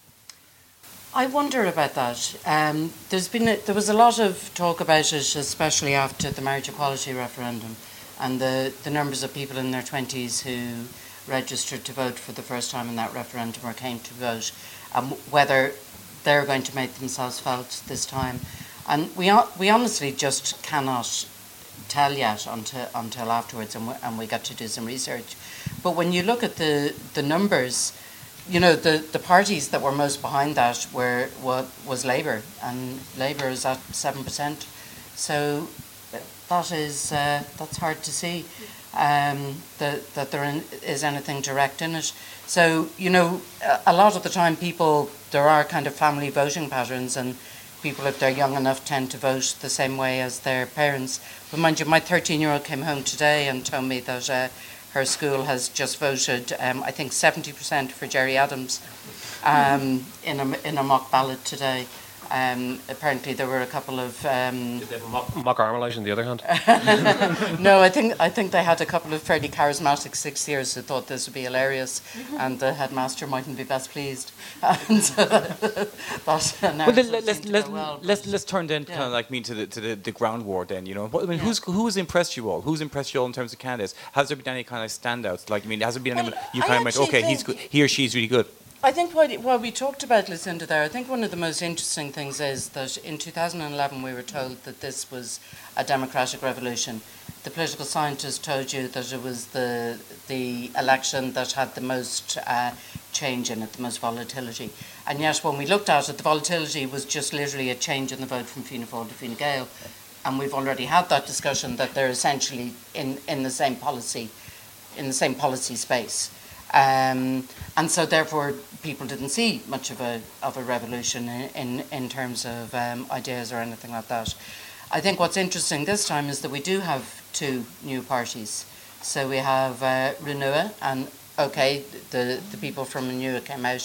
I wonder about that. Um, there's been a, there was a lot of talk about it, especially after the marriage equality referendum, and the, the numbers of people in their twenties who registered to vote for the first time in that referendum or came to vote, um, whether they're going to make themselves felt this time. And we hon- we honestly just cannot tell yet until until afterwards, and we, and we got to do some research. But when you look at the the numbers, you know, the, the parties that were most behind that were what was Labour, and Labour is at seven percent. So that is uh, that's hard to see um, that that there in, is anything direct in it. So you know, a, a lot of the time, people there are kind of family voting patterns, and people, if they're young enough, tend to vote the same way as their parents. But mind you, my thirteen-year-old came home today and told me that uh, her school has just voted, um, I think, seventy percent for Jerry Adams um, in a in a mock ballot today. Um, apparently, there were a couple of um, Did they have a mock, mock Armalite on the other hand? no, I think I think they had a couple of fairly charismatic six-years who thought this would be hilarious, and the headmaster mightn't be best pleased. And so that, that Well, narrative then, let, let's seemed to let's go well, let's but- let's turn then Yeah. kind of like me to the to the, the ground war then. You know, what, I mean, Yeah. who's who's impressed you all? Who's impressed you all in terms of candidates? Has there been any kind of standouts? Like, I mean, has there been anyone Well, you I kind of went, actually okay, he's think- good, he or she's really good. I think while, while we talked about Lucinda there, I think one of the most interesting things is that in two thousand eleven we were told that this was a democratic revolution. The political scientists told you that it was the the election that had the most uh, change in it, the most volatility. And yet when we looked at it, the volatility was just literally a change in the vote from Fianna Fáil to Fine Gael. And we've already had that discussion that they're essentially in, in the same policy, in the same policy space. Um, and so therefore people didn't see much of a of a revolution in, in, in terms of um, ideas or anything like that. I think what's interesting this time is that we do have two new parties. So we have uh, Renua, and okay, the, the people from Renua came out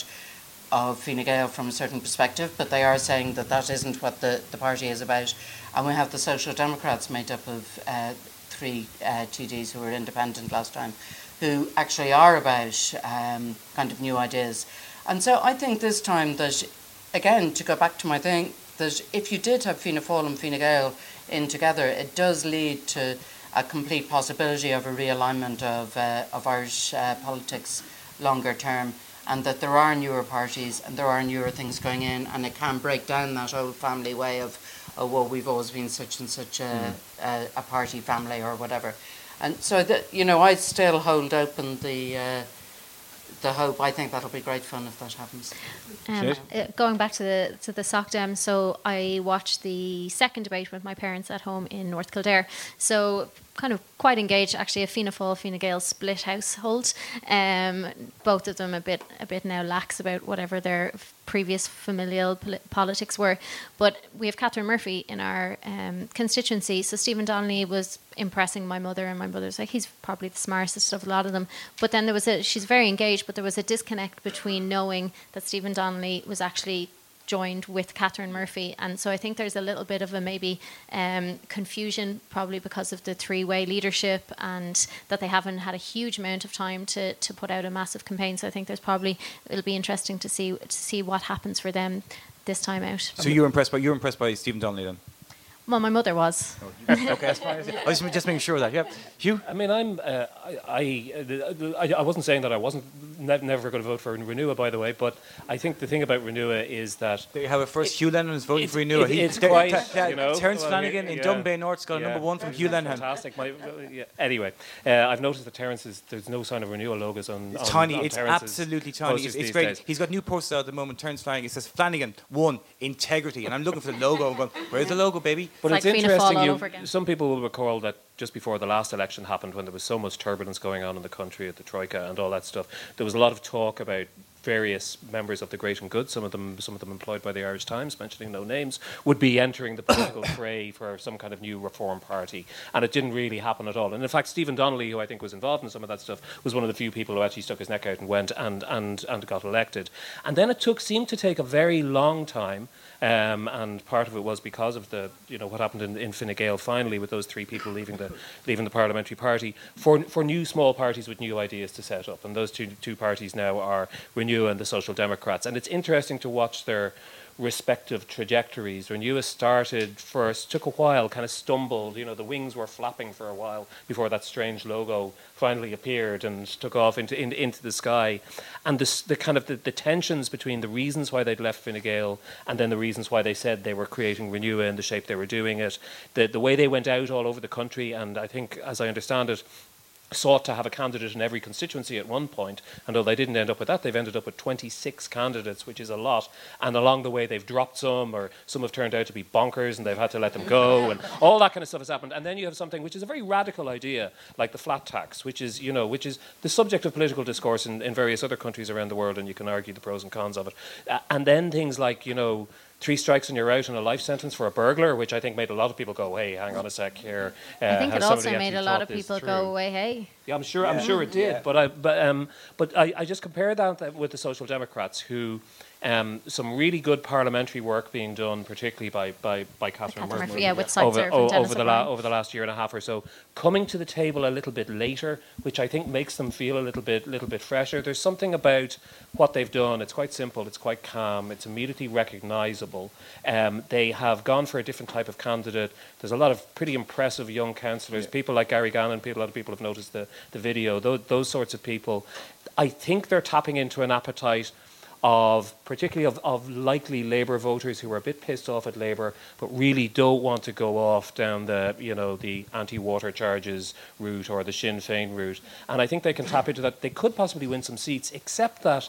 of Fine Gael from a certain perspective, but they are saying that that isn't what the, the party is about. And we have the Social Democrats made up of uh, three uh, T Ds who were independent last time, who actually are about um, kind of new ideas. And so I think this time that, again, to go back to my thing, that if you did have Fianna Fáil and Fine Gael in together, it does lead to a complete possibility of a realignment of, uh, of Irish uh, politics longer term, and that there are newer parties and there are newer things going in, and it can break down that old family way of, oh, well, we've always been such and such a, a, a party family or whatever. And so, the, you know, I still hold open the uh, the hope. I think that'll be great fun if that happens. Um, uh, going back to the to the SocDem, so I watched the second debate with my parents at home in North Kildare. So kind of quite engaged, actually, a Fianna Fáil, Fine Gael split household. Um, both of them a bit a bit now lax about whatever their previous familial poli- politics were. But we have Catherine Murphy in our um, constituency. So Stephen Donnelly was impressing my mother, and my mother's like, he's probably the smartest of a lot of them. But then there was a, she's very engaged, but there was a disconnect between knowing that Stephen Donnelly was actually joined with Catherine Murphy, and so I think there's a little bit of a maybe um, confusion, probably because of the three-way leadership, and that they haven't had a huge amount of time to, to put out a massive campaign. So I think there's probably, it'll be interesting to see to see what happens for them this time out. So you're impressed by you're impressed by Stephen Donnelly then? Well, my mother was. Okay, that's fine. I was just making sure of that. Yeah, Hugh. I mean, I'm. Uh, I, I, I. I wasn't saying that I wasn't ne- never going to vote for Renua, by the way. But I think the thing about Renua is that There you have it first. Hugh Lennon is voting it's- for Renua. it- He- it's there- quite, ta- ta- you know, Terence well, Flanagan in yeah. Dunbay North's got a Yeah. number one from Hugh Lennon. Fantastic. My, yeah. Anyway, uh, I've noticed that Terence is. There's no sign of Renua logos on. It's on, tiny. on It's Terence's absolutely tiny. posters It's, it's these great. days. He's got new posters out at the moment. Terence Flanagan. It says Flanagan one integrity, and I'm looking for the logo. I'm going, where's the logo, baby? But It's it's, like Fianna Fáil interesting. all You, over again. some people will recall that just before the last election happened, when there was so much turbulence going on in the country at the Troika and all that stuff, there was a lot of talk about various members of the great and good, some of them some of them employed by the Irish Times, mentioning no names, would be entering the political fray for some kind of new reform party. And it didn't really happen at all. And in fact, Stephen Donnelly, who I think was involved in some of that stuff, was one of the few people who actually stuck his neck out and went and, and, and got elected. And then it took seemed to take a very long time. Um, and part of it was because of the, you know, what happened in, in Fine Gael finally, with those three people leaving the leaving the parliamentary party, for for new small parties with new ideas to set up. And those two two parties now are Renew and the Social Democrats. And it's interesting to watch their respective trajectories. Renew started first, took a while, kind of stumbled, you know, the wings were flapping for a while before that strange logo finally appeared and took off into in, into the sky. And this, the kind of the, the tensions between the reasons why they'd left Fine Gael and then the reasons why they said they were creating Renew in the shape they were doing it, the, the way they went out all over the country, and I think, as I understand it, sought to have a candidate in every constituency at one point, and though they didn't end up with that, they've ended up with twenty-six candidates, which is a lot, and along the way they've dropped some, or some have turned out to be bonkers and they've had to let them go, and all that kind of stuff has happened. And then you have something which is a very radical idea, like the flat tax, which is, you know, which is the subject of political discourse in, in various other countries around the world, and you can argue the pros and cons of it. Uh, and then things like, you know, three strikes and you're out, and a life sentence for a burglar, which I think made a lot of people go, hey, hang on a sec here. Uh, I think has it also somebody made a actually lot thought of this people through? go away, hey. Yeah, I'm sure. I'm Yeah. sure it did. Yeah. But I, but um, but I, I just compare that with the Social Democrats, who um, some really good parliamentary work being done, particularly by by by Catherine Catherine Murphy, Murphy, yeah, with over, Sideserve o- and Dennis over the la- O'Brien. over the last year and a half or so, coming to the table a little bit later, which I think makes them feel a little bit little bit fresher. There's something about what they've done. It's quite simple. It's quite calm. It's immediately recognisable. Um, they have gone for a different type of candidate. There's a lot of pretty impressive young councillors, yeah. people like Gary Gannon. People, a lot of people have noticed the, the video. Those, those sorts of people. I think they're tapping into an appetite of, particularly of, of likely Labour voters who are a bit pissed off at Labour, but really don't want to go off down the, you know, the anti-water charges route or the Sinn Féin route. And I think they can tap into that. They could possibly win some seats, except that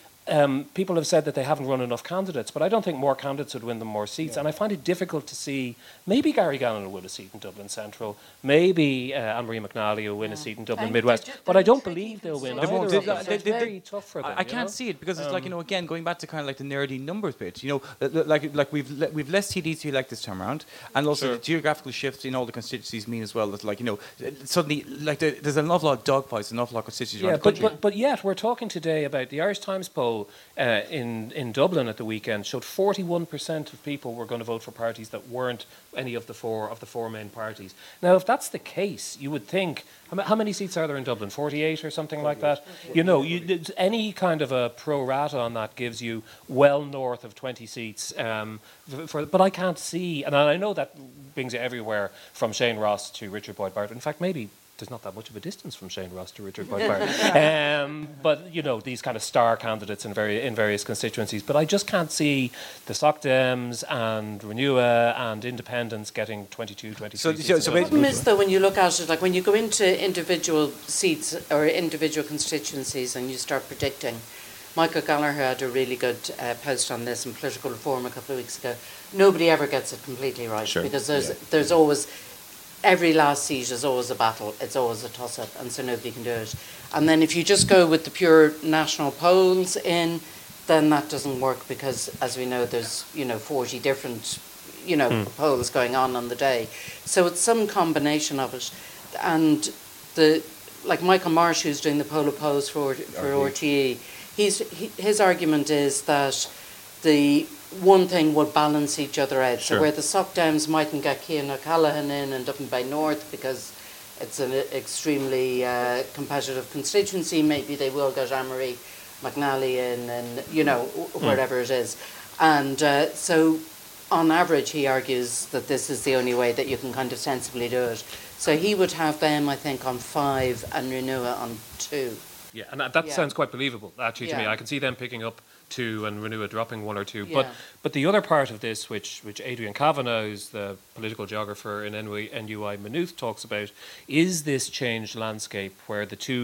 Um, people have said that they haven't run enough candidates, but I don't think more candidates would win them more seats. Yeah. And I find it difficult to see, maybe Gary Gannon will win a seat in Dublin Central, maybe uh, Anne-Marie McNally will win yeah. a seat in Dublin and Midwest, they're, they're but I don't believe they'll win. They won't. They, They, they, it's they, very they, tough for them. I, I can't know? see it because it's um, like, you know, again, going back to kind of like the nerdy numbers bit, you know, like like we've le- we've less T Ds to elect this time around, and also sure. the geographical shifts in all the constituencies mean as well that, like, you know, suddenly, like, the, there's an awful lot of dogfights, an awful lot of constituencies yeah, around the but, country. but, but yet we're talking today about the Irish Times poll uh, in, in Dublin at the weekend showed forty-one percent of people were going to vote for parties that weren't any of the four of the four main parties. Now, if that's the case, you would think, how many seats are there in Dublin? forty-eight or something like that? You know, you, any kind of a pro rata on that gives you well north of twenty seats. Um, for, but I can't see, and I know that brings you everywhere from Shane Ross to Richard Boyd Barrett. In fact, maybe there's not that much of a distance from Shane Ross to Richard Boyd Barrett. um, but, you know, these kind of star candidates in, very, in various constituencies. But I just can't see the Soc Dems and Renua and Independents getting twenty-two, twenty-three So- seats. so- in so Dublin. The problem is, though, when you look at it, like when you go into individual seats or individual constituencies and you start predicting, Michael Gallagher had a really good uh, post on this in Political Reform a couple of weeks ago. Nobody ever gets it completely right Sure. because there's Yeah. there's always, every last seat is always a battle. It's always a toss-up, and so nobody can do it. And then if you just go with the pure national polls in, then that doesn't work because, as we know, there's, you know, forty different, you know, mm. polls going on on the day. So it's some combination of it. And the, like Michael Marsh, who's doing the poll of polls for, for R T E, he's, he, his argument is that the one thing will balance each other out. Sure. So where the Soc Dems mightn't get Cian O'Callaghan in and Dublin Bay North because it's an extremely uh, competitive constituency, maybe they will get Anne-Marie McNally in and, you know, wherever mm. it is. And uh, so on average, he argues that this is the only way that you can kind of sensibly do it. So he would have them, I think, on five and Renua on two. Yeah, and that, that Yeah. sounds quite believable, actually, to Yeah. me. I can see them picking up two and Renua dropping one or two. Yeah. But but the other part of this, which which Adrian Kavanagh, who's the political geographer in N U I Maynooth, talks about, is this changed landscape where the two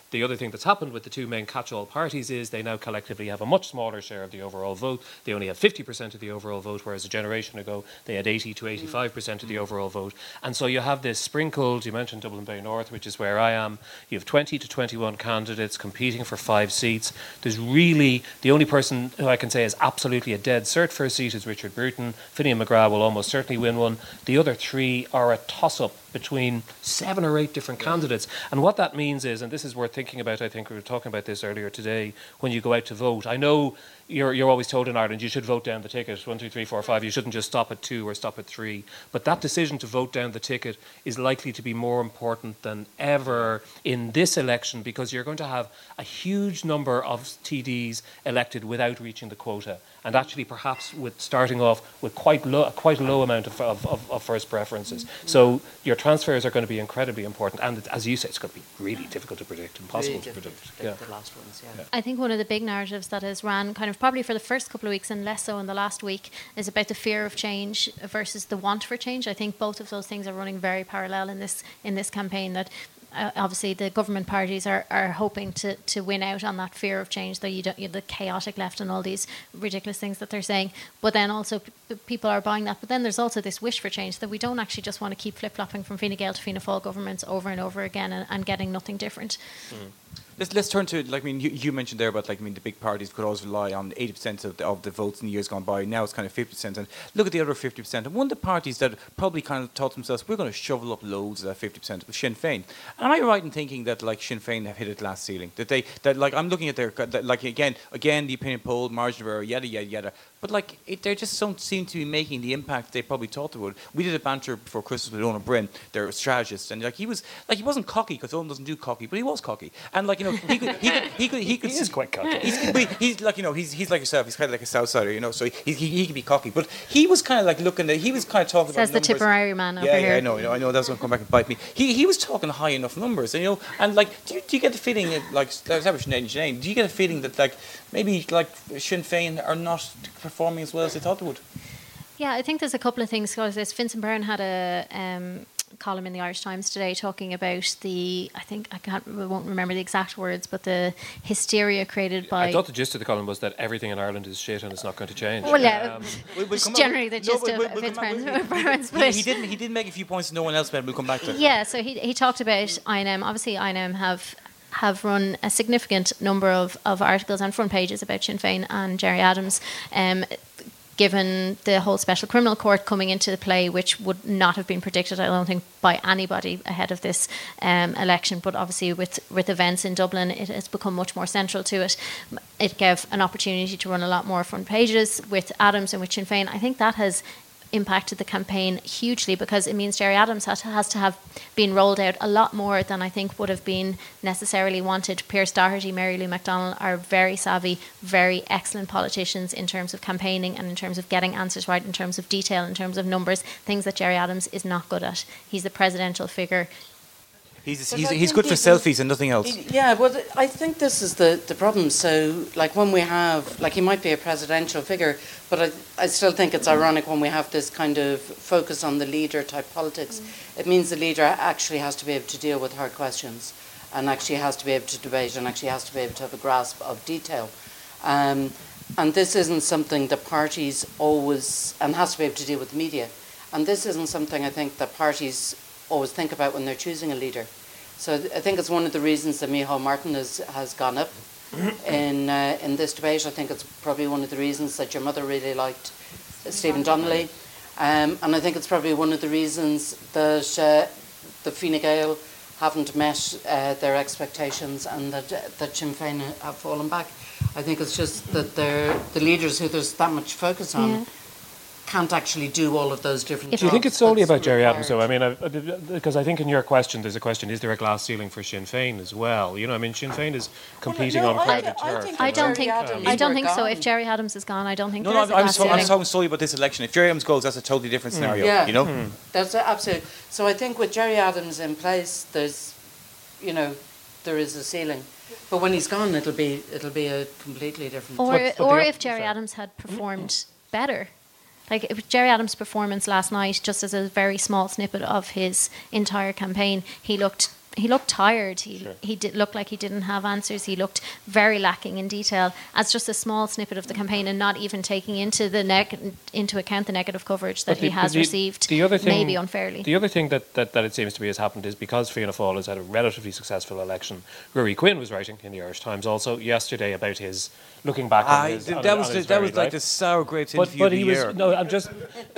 the other thing that's happened with the two main catch-all parties is they now collectively have a much smaller share of the overall vote. They only have fifty percent of the overall vote, whereas a generation ago they had eighty to eighty-five percent of the overall vote. And so you have this sprinkled, you mentioned Dublin Bay North, which is where I am. You have twenty to twenty-one candidates competing for five seats. There's really, the only person who I can say is absolutely a dead cert for a seat is Richard Bruton. Finian McGrath will almost certainly win one. The other three are a toss-up between seven or eight different candidates. And what that means is, and this is worth thinking about, I think we were talking about this earlier today, when you go out to vote. I know you're, you're always told in Ireland you should vote down the ticket, one, two, three, four, five. You shouldn't just stop at two or stop at three. But that decision to vote down the ticket is likely to be more important than ever in this election, because you're going to have a huge number of T Ds elected without reaching the quota. And actually perhaps with starting off with quite low, quite a low amount of, of, of, of first preferences. Mm-hmm. So your transfers are going to be incredibly important. And as you say, it's going to be really difficult to predict, impossible really to predict. To predict yeah. The last ones, yeah. yeah. I think one of the big narratives that has ran kind of probably for the first couple of weeks and less so in the last week is about the fear of change versus the want for change. I think both of those things are running very parallel in this in this campaign, that Uh, obviously the government parties are, are hoping to, to win out on that fear of change, that you don't, you know, the chaotic left and all these ridiculous things that they're saying, but then also p- people are buying that. But then there's also this wish for change, that we don't actually just want to keep flip-flopping from Fine Gael to Fianna Fáil governments over and over again and, and getting nothing different. Mm. Let's let's turn to, like, I mean, you, you mentioned there about, like, I mean, the big parties could always rely on eighty percent of the, of the votes in the years gone by. Now it's kind of fifty percent. And look at the other fifty percent. And one of the parties that probably kind of thought to themselves, we're going to shovel up loads of that fifty percent was Sinn Féin. And am I right in thinking that, like, Sinn Féin have hit a glass ceiling? That they, that like, I'm looking at their, that, like, again, again, the opinion poll, margin of error, yada, yada, yada. But, like, it, they just don't seem to be making the impact they probably thought they would. We did a banter before Christmas with Owen Bryn, their strategist, and, like, he was, like, he wasn't cocky, because Owen doesn't do cocky, but he was cocky. And, like, you know, he could, he could, he could, he could. He is quite cocky. He's, but he's like, you know, he's he's like yourself. He's kind of like a Southsider, you know. So he he, he can be cocky, but he was kind of like looking at. He was kind of talking Says about. Says the Tipperary man over yeah, here. Yeah, I know, I know, I know. That's going to come back and bite me. He he was talking high enough numbers, and you know, and like, do you, do you get the feeling, that, like, that was Sinead Sinead, do you get a feeling that, like, maybe like Sinn Féin are not performing as well as they thought they would? Yeah, I think there's a couple of things. Because Vincent Byrne had a um, column in the Irish Times today talking about the, I think, I can't, I won't remember the exact words, but the hysteria created by... I thought the gist of the column was that everything in Ireland is shit and it's not going to change. Well, yeah, um, we'll, we'll it's generally the gist no, of we'll, we'll Vince Byrne's. He, he, didn't, he didn't make a few points that no one else made. We'll come back to it. Yeah, so he, he talked about I N M. Obviously, I N M have... have run a significant number of, of articles and front pages about Sinn Féin and Gerry Adams, um, given the whole special criminal court coming into play, which would not have been predicted, I don't think, by anybody ahead of this um, election. But obviously with, with events in Dublin, it has become much more central to it. It gave an opportunity to run a lot more front pages with Adams and with Sinn Féin. I think that has impacted the campaign hugely, because it means Gerry Adams has to, has to have been rolled out a lot more than I think would have been necessarily wanted. Pierce Doherty, Mary Lou McDonald are very savvy, very excellent politicians in terms of campaigning and in terms of getting answers right, in terms of detail, in terms of numbers, things that Gerry Adams is not good at. He's the presidential figure. He's, he's, he's good for selfies and nothing else. Yeah, well, I think this is the, the problem. So, like, when we have, like, he might be a presidential figure, but I, I still think it's ironic when we have this kind of focus on the leader type politics. Mm. It means the leader actually has to be able to deal with hard questions, and actually has to be able to debate, and actually has to be able to have a grasp of detail. Um, and this isn't something that parties always, and has to be able to deal with the media. And this isn't something I think that parties always think about when they're choosing a leader. So th- I think it's one of the reasons that Micheál Martin has, has gone up in uh, in this debate. I think it's probably one of the reasons that your mother really liked uh, Stephen Donnelly. Um, and I think it's probably one of the reasons that uh, the Fine Gael haven't met uh, their expectations, and that, uh, that Sinn Féin have fallen back. I think it's just that they're the leaders who there's that much focus on. Yeah. Can't actually do all of those different jobs. Do you think it's solely about Gerry Adams, though? I mean, I, I, because I think in your question there's a question, is there a glass ceiling for Sinn Féin as well? You know, I mean, Sinn Féin is competing well, no, on crowded I, turf. I, I don't think, Adams I don't think gone. so. If Gerry Adams is gone, I don't think no, there no, is a I'm, glass so, I'm ceiling. talking solely about this election. If Gerry Adams goes, that's a totally different scenario, yeah. you know? Mm. That's absolutely. So I think with Gerry Adams in place, there's, you know, there is a ceiling. But when he's gone, it'll be it'll be a completely different... Or, But- but or the- if Gerry sorry. Adams had performed better. Like, if Gerry Adams' performance last night, just as a very small snippet of his entire campaign, he looked he looked tired. He Sure. he did look like he didn't have answers. He looked very lacking in detail as just a small snippet of the campaign, and not even taking into the neg- into account the negative coverage that But the- he has the- received, the other thing, maybe unfairly. The other thing that, that, that it seems to me has happened is because Fianna Fáil has had a relatively successful election. Rory Quinn was writing in the Irish Times also yesterday about his looking back on I, his on that his- was on the, his that varied was like life. the sour grapes But, interview but of the he year. was no. I'm just.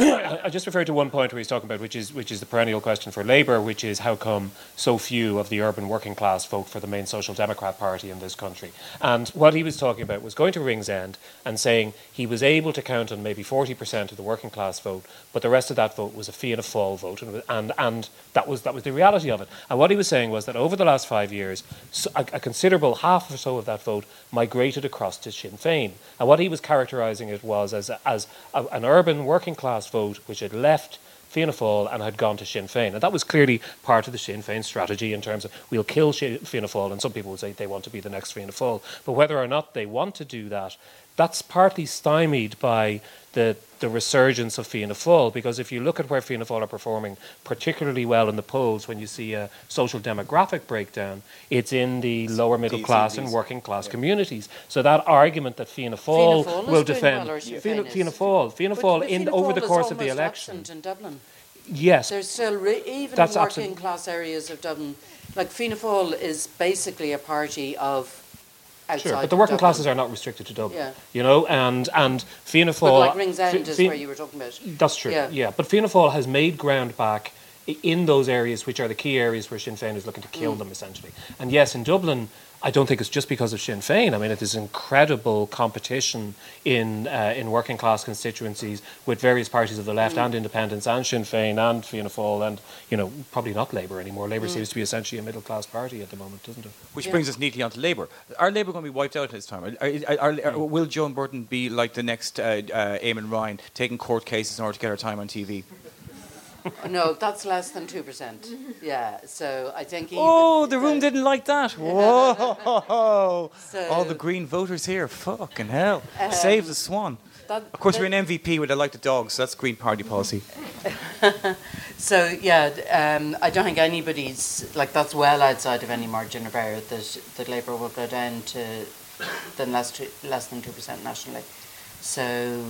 I just referred to one point where he's talking about, which is which is the perennial question for Labour, which is how come so few of the urban working class vote for the main Social Democrat Party in this country. And what he was talking about was going to Ringsend and saying he was able to count on maybe forty percent of the working class vote, but the rest of that vote was a Fianna Fáil vote, and and, and that was that was the reality of it. And what he was saying was that over the last five years, so a, a considerable half or so of that vote migrated across to Sinn Féin. And what he was characterising it was as a, as a, an urban working class vote which had left Fianna Fáil and had gone to Sinn Féin. And that was clearly part of the Sinn Féin strategy in terms of we'll kill Sinn- Fianna Fáil, and some people would say they want to be the next Fianna Fáil. But whether or not they want to do that, that's partly stymied by the the resurgence of Fianna Fáil, because if you look at where Fianna Fáil are performing particularly well in the polls, when you see a social demographic breakdown, it's in the lower middle These- class these- and working class communities. So that argument that Fianna Fáil, Fianna Fáil is will doing defend well, or Sinn Fianna, Féin is? Fianna Fáil, Fianna But- Fáil but in Fianna over Fáil the is course of the almost election. absent in Dublin. Yes, There's still, re- even That's in absolute- working class areas of Dublin, like Fianna Fáil is basically a party of outside sure, but the of working Dublin. classes are not restricted to Dublin. Yeah. You know, and and Fianna Fáil. But like Ringsend Fi- is Fi- where you were talking about. That's true. Yeah. Yeah. But Fianna Fáil has made ground back i- in those areas which are the key areas where Sinn Féin is looking to kill Mm. them, essentially. And yes, in Dublin, I don't think it's just because of Sinn Féin. I mean, it is incredible competition in uh, in working class constituencies with various parties of the left Mm. and independents and Sinn Féin and Fianna Fáil and, you know, probably not Labour anymore. Labour Mm. seems to be essentially a middle class party at the moment, doesn't it? Which Yeah. brings us neatly onto Labour. Are Labour going to be wiped out this time? Are, are, are, are, will Joan Burton be like the next uh, uh, Eamon Ryan, taking court cases in order to get her time on T V? No, that's less than two percent. Yeah, so I think. Even, Oh, the room so- didn't like that. Whoa! So- All the green voters here. Fucking hell. Um, Save the swan. that- Of course, that- we're an M V P where they like the dogs, so that's Green Party policy. So yeah, um, I don't think anybody's like that's well outside of any margin of error that that Labour will go down to than less to, less than two percent nationally. So,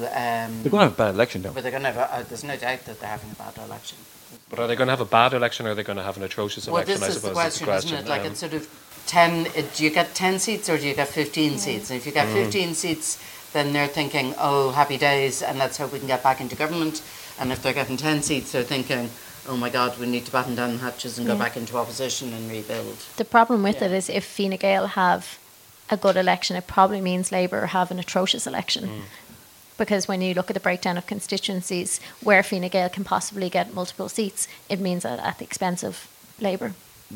um, They're going to have a bad election, though. but they're going to have. A, uh, there's no doubt that they're having a bad election. But are they going to have a bad election or are they going to have an atrocious Well, election? this I is suppose the question, is the question. isn't it? Like Um, it's sort of ten. It, do you get ten seats or do you get fifteen seats? And if you get Mm. fifteen seats, then they're thinking, "Oh, happy days," and let's hope we can get back into government. And if they're getting ten seats, they're thinking, "Oh my God, we need to batten down the hatches and go Yeah. back into opposition and rebuild." The problem with Yeah. it is if Fine Gael have a good election, it probably means Labour have an atrocious election. Mm. Because when you look at the breakdown of constituencies where Fine Gael can possibly get multiple seats, it means that at the expense of Labour.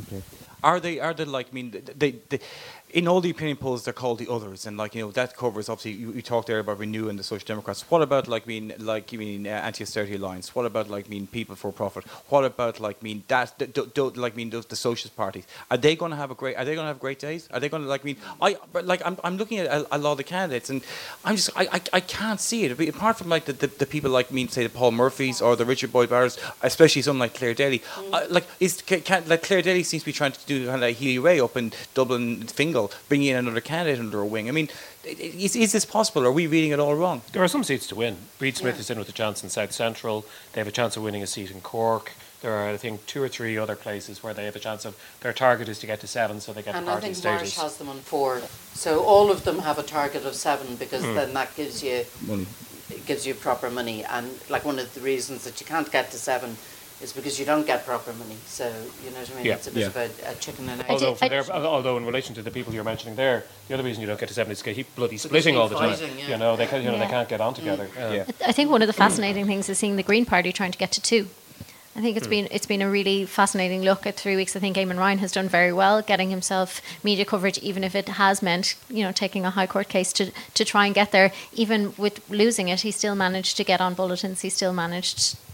Are they? Are they like? I mean, they, they, in all the opinion polls, they're called the others, and like you know that covers obviously. You, you talked there about Renew and the Social Democrats. What about like mean like you mean uh, Anti-Austerity Alliance? What about like mean People for Profit? What about like mean that d- d- d- like mean those the Socialist parties? Are they going to have a great? Are they going to have great days? Are they going to like mean? I but like I'm, I'm looking at a, a lot of the candidates, and I'm just I, I, I can't see it. I mean, apart from like the, the, the people like mean say the Paul Murphys or the Richard Boyd Barrs, especially someone like Claire Daly. Uh, like is can, can, like Claire Daly seems to be trying to do kind of like Healy Ray up in Dublin Fingal, bringing in another candidate under her wing. I mean, i- i- is, is this possible? Are we reading it all wrong? There are some seats to win. Reed Smith Yeah. is in with a chance in South Central. They have a chance of winning a seat in Cork. There are, I think, two or three other places where they have a chance of. Their target is to get to seven, so they get And the I party think Marsh status. has them on four. So all of them have a target of seven because Hmm. then that gives you Money. it gives you proper money. And like one of the reasons that you can't get to seven is because you don't get proper money. So you know what I mean? Yeah. It's a bit Yeah. of a, a chicken and egg. I Although, did- for I- their, although in relation to the people you're mentioning there, the other reason you don't get to seven is they keep bloody splitting keep all the time. fighting, yeah. You know, they can, you know Yeah. they can't get on together. Um, Yeah. I think one of the fascinating things is seeing the Green Party trying to get to two. I think it's been it's been a really fascinating look at three weeks. I think Eamon Ryan has done very well getting himself media coverage, even if it has meant you know taking a high court case to to try and get there. Even with losing it, he still managed to get on bulletins. He still managed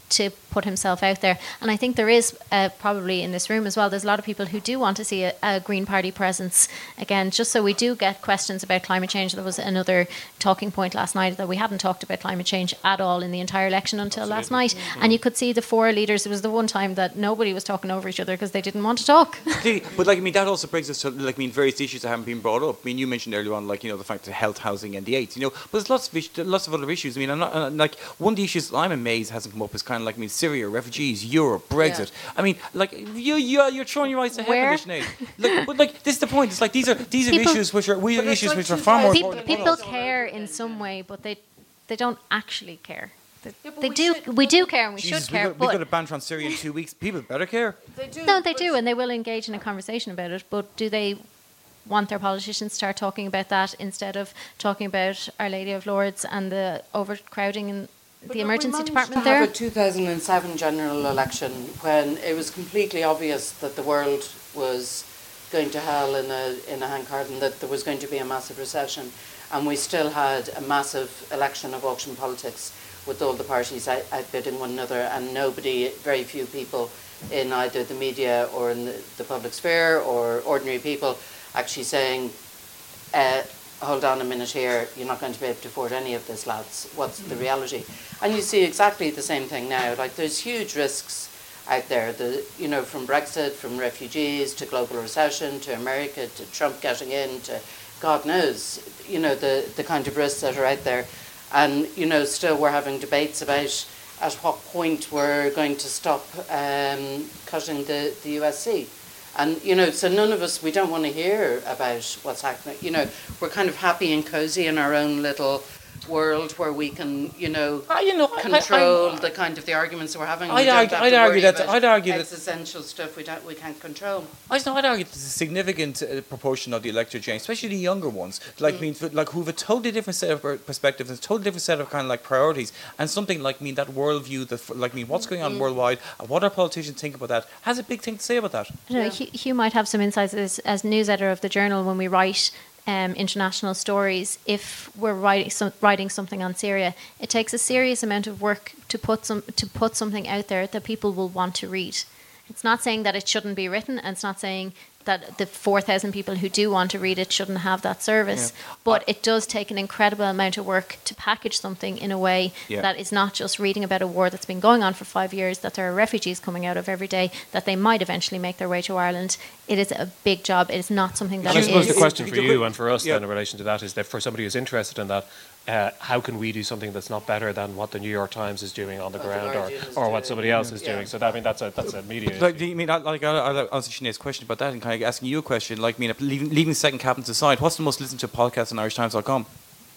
to put himself out there. And I think there is uh, probably in this room as well, there's a lot of people who do want to see a, a Green Party presence again, just so we do get questions about climate change. There was another talking point last night that we hadn't talked about climate change at all in the entire election until Absolutely. last night. Mm-hmm. And you could see the four leaders, it was the one time that nobody was talking over each other because they didn't want to talk. But like, I mean, that also brings us to like, I mean, various issues that haven't been brought up. I mean, you mentioned earlier on, like, you know, the fact that health, housing, and the AIDS, you know, but there's lots of issues, lots of other issues. I mean, I'm not uh, like one of the issues I'm amazed hasn't come up is kind of like, I mean, Syria, refugees, Europe, Brexit. Yeah. I mean, like you, you, you're throwing your eyes to heaven, Sinead. Like, but like, this is the point. It's like these are these are people, issues which are we are issues like which are far more people, important. people care in some way, but they they don't actually care. They, yeah, they we do. should, we do care, and we Jesus, should care. We got, we got a ban on Syria in two weeks. People better care. They do. No, they do, and they will engage in a conversation about it. But do they want their politicians to start talking about that instead of talking about Our Lady of Lourdes and the overcrowding in But the look, emergency we department there? We there? had a two thousand seven general election when it was completely obvious that the world was going to hell in a in a handcart and that there was going to be a massive recession, and we still had a massive election of auction politics with all the parties out, outbidding one another, and nobody, very few people in either the media or in the, the public sphere or ordinary people actually saying, uh, hold on a minute here, you're not going to be able to afford any of this, lads. What's the reality? And you see exactly the same thing now. Like, there's huge risks out there, the, you know, from Brexit, from refugees, to global recession, to America, to Trump getting in, to God knows, you know, the, the kind of risks that are out there. And, you know, still we're having debates about at what point we're going to stop um, cutting the, the U S C. And, you know, so none of us, we don't want to hear about what's happening. You know, we're kind of happy and cozy in our own little world where we can, you know, Uh, you know, control I, I, the kind of the arguments that we're having. I'd We don't argue- have I'd to argue worry that- about I'd argue that- existential stuff we don't, we can't control. I just know I'd argue there's a significant uh, proportion of the electorate, James, especially the younger ones, like Mm. mean, for- like who have a totally different set of per- perspectives, and a totally different set of kind of like priorities, and something like mean that worldview, that f- like mean what's going on Mm. worldwide, and what our politicians think about that, has a big thing to say about that. I don't know, Yeah. Hugh, Hugh might have some insights as, as news editor of the Journal when we write um, international stories. If we're writing, so, writing something on Syria, it takes a serious amount of work to put some to put something out there that people will want to read. It's not saying that it shouldn't be written, and it's not saying that the four thousand people who do want to read it shouldn't have that service. Yeah. But it does take an incredible amount of work to package something in a way Yeah. that is not just reading about a war that's been going on for five years, that there are refugees coming out of every day, that they might eventually make their way to Ireland. It is a big job. It is not something that And I suppose is... the question for Is- you and for us Yeah. then in relation to that is that for somebody who's interested in that, uh, how can we do something that's not better than what the New York Times is doing on the What the ground, or, Guardian is or what doing. somebody else is Yeah. doing? So that, I mean, that's a that's a media Like, issue. do you mean, I- like, I- I'll answer Sinead's question about that and kind of asking you a question. Like, I mean, leaving, leaving second cabinets aside, what's the most listened to podcast on irish times dot com?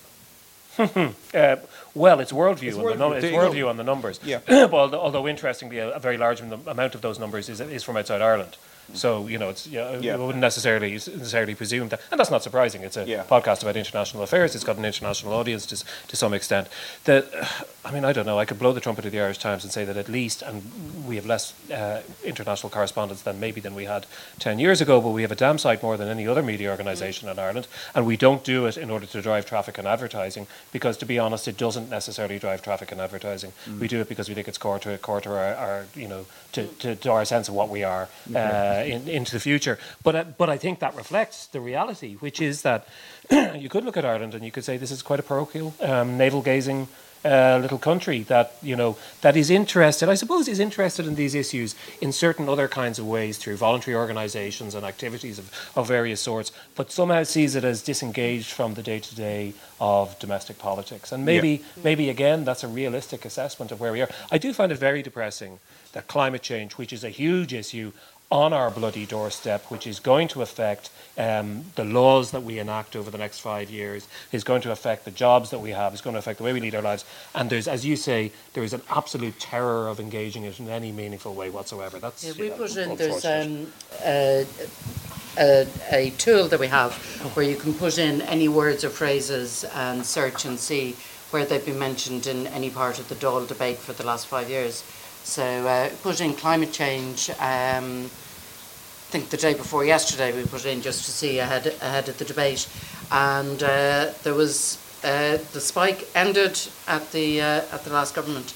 Uh, well, it's worldview. It's on the worldview, num- there it's you go. worldview on the numbers. Yeah. but although, although interestingly, a, a very large am- amount of those numbers is is from outside Ireland. So you know, it's yeah, Yeah. I wouldn't necessarily necessarily presume that, and that's not surprising. It's a Yeah. podcast about international affairs. It's got an international audience to s- to some extent. The, I mean, I don't know. I could blow the trumpet of the Irish Times and say that at least, and we have less uh, international correspondence than maybe than we had ten years ago, but we have a damn sight more than any other media organisation in Ireland, and we don't do it in order to drive traffic and advertising, because to be honest, it doesn't necessarily drive traffic and advertising. We do it because we think it's core to core to our, our you know to, to, to our sense of what we are uh, in, into the future. But uh, but I think that reflects the reality, which is that you could look at Ireland and you could say this is quite a parochial, um, navel-gazing uh, little country that you know that is interested, I suppose, is interested in these issues in certain other kinds of ways through voluntary organisations and activities of, of various sorts, but somehow sees it as disengaged from the day-to-day of domestic politics. And maybe Yeah. maybe again that's a realistic assessment of where we are. I do find it very depressing that climate change, which is a huge issue on our bloody doorstep, which is going to affect um, the laws that we enact over the next five years, is going to affect the jobs that we have, is going to affect the way we lead our lives. And there's, as you say, there is an absolute terror of engaging it in any meaningful way whatsoever. That's Yeah, we yeah, put in, there's unfortunate. um, a, a, a tool that we have where you can put in any words or phrases and search and see where they've been mentioned in any part of the Dáil debate for the last five years. So uh, put in climate change. Um, I think the day before yesterday we put in just to see ahead ahead of the debate, and uh, there was uh, the spike ended at the uh, at the last government.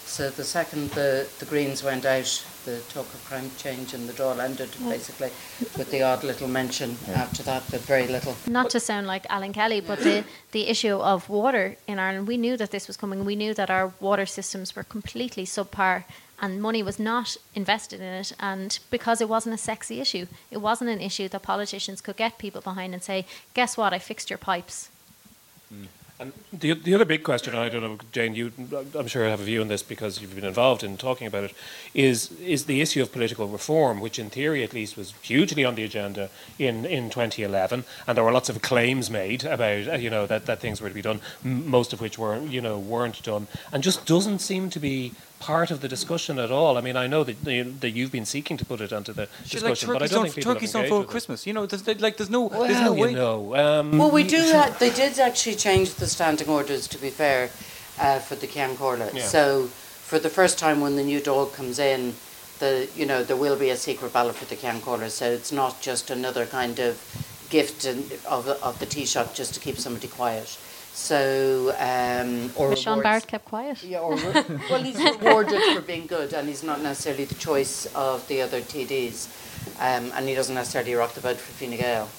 So the second the, the Greens went out, the talk of climate change in the Dáil ended, basically, with the odd little mention yeah. after that, but very little. Not to sound like Alan Kelly, but the, the issue of water in Ireland, we knew that this was coming. We knew that our water systems were completely subpar and money was not invested in it. And because it wasn't a sexy issue, it wasn't an issue that politicians could get people behind and say, guess what, I fixed your pipes. Mm. And the the other big question, I don't know, Jane, you, I'm sure have a view on this because you've been involved in talking about it, is is the issue of political reform, which in theory at least was hugely on the agenda in, in twenty eleven, and there were lots of claims made about uh, you know that, that things were to be done, m- most of which were you know weren't done, and just doesn't seem to be part of the discussion at all. I mean, I know that you, that you've been seeking to put it onto the She's discussion, like but I don't think people Turkey's have not engaged for with Christmas. You know, there's, like there's no, well, there's no way. You know, um, well, we do. Ha- they did actually change the standing orders. To be fair, uh, for the Ceann Comhairle. Yeah. So for the first time, when the new Dáil comes in, the you know there will be a secret ballot for the Ceann Comhairle. So it's not just another kind of gift in, of of the Taoiseach just to keep somebody quiet. So, um, or Sean Barrett kept quiet. Yeah, or well, he's rewarded for being good, and he's not necessarily the choice of the other T Ds, um, and he doesn't necessarily rock the boat for Fine Gael.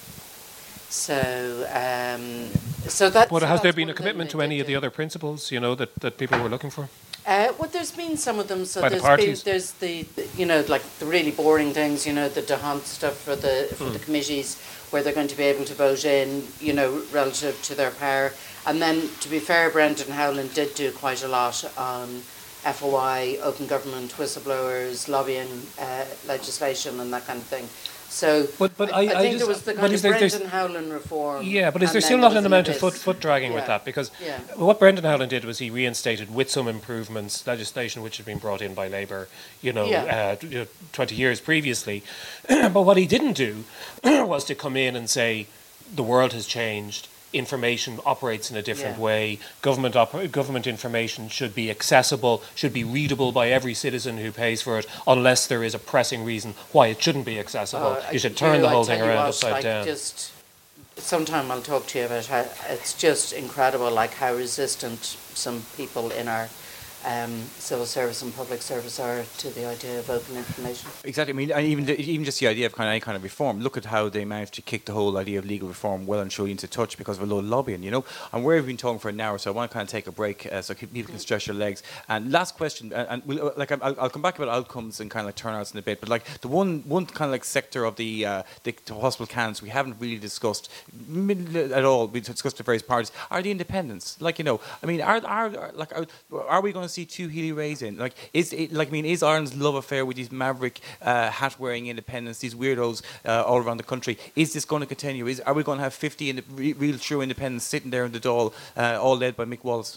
So, um, so that. But so has there been a commitment to any of the do. other principles, you know, that, that people were looking for? Uh, well, there's been some of them. So By the there's parties? been there's the you know like the really boring things, you know, the Dahant stuff for the for mm. the committees where they're going to be able to vote in, you know, relative to their power. And then, to be fair, Brendan Howland did do quite a lot on F O I, open government, whistleblowers, lobbying uh, legislation, and that kind of thing. So, but, but I, I, I think just, there was the kind of there, Brendan Howland reform. Yeah, but is there and still then not there an was amount of Abyss. foot, foot dragging Yeah. with that? Because Yeah. what Brendan Howland did was he reinstated, with some improvements, legislation which had been brought in by Labour, you know, Yeah. uh, you know twenty years previously. But what he didn't do was to come in and say, the world has changed, information operates in a different Yeah. way, government op- government information should be accessible, should be readable by every citizen who pays for it, unless there is a pressing reason why it shouldn't be accessible. Uh, you should I- turn you the know, whole I tell thing you around what, upside like down. Just sometime I'll talk to you about how it's just incredible, like how resistant some people in our um, civil service and public service are to the idea of open information. Exactly. I mean, and even the, even just the idea of kind of any kind of reform. Look at how they managed to kick the whole idea of legal reform well and truly into touch because of a lot of lobbying. You know, and where we've been talking for an hour, so I want to kind of take a break uh, so people can stretch their legs. And last question, uh, and we'll, uh, like I'll, I'll come back about outcomes and kind of like turnouts in a bit. But like the one one kind of like sector of the uh, the, the hospital candidates we haven't really discussed at all. We discussed the various parties are the independents. Like you know, I mean, are are, are like are, are we going to see two Healy Rays in? Like, is it, like I mean, is Ireland's love affair with these maverick uh, hat-wearing independents, these weirdos uh, all around the country, is this going to continue? Is are we going to have fifty in the re- real true independents sitting there in the Dáil, uh, all led by Mick Wallace?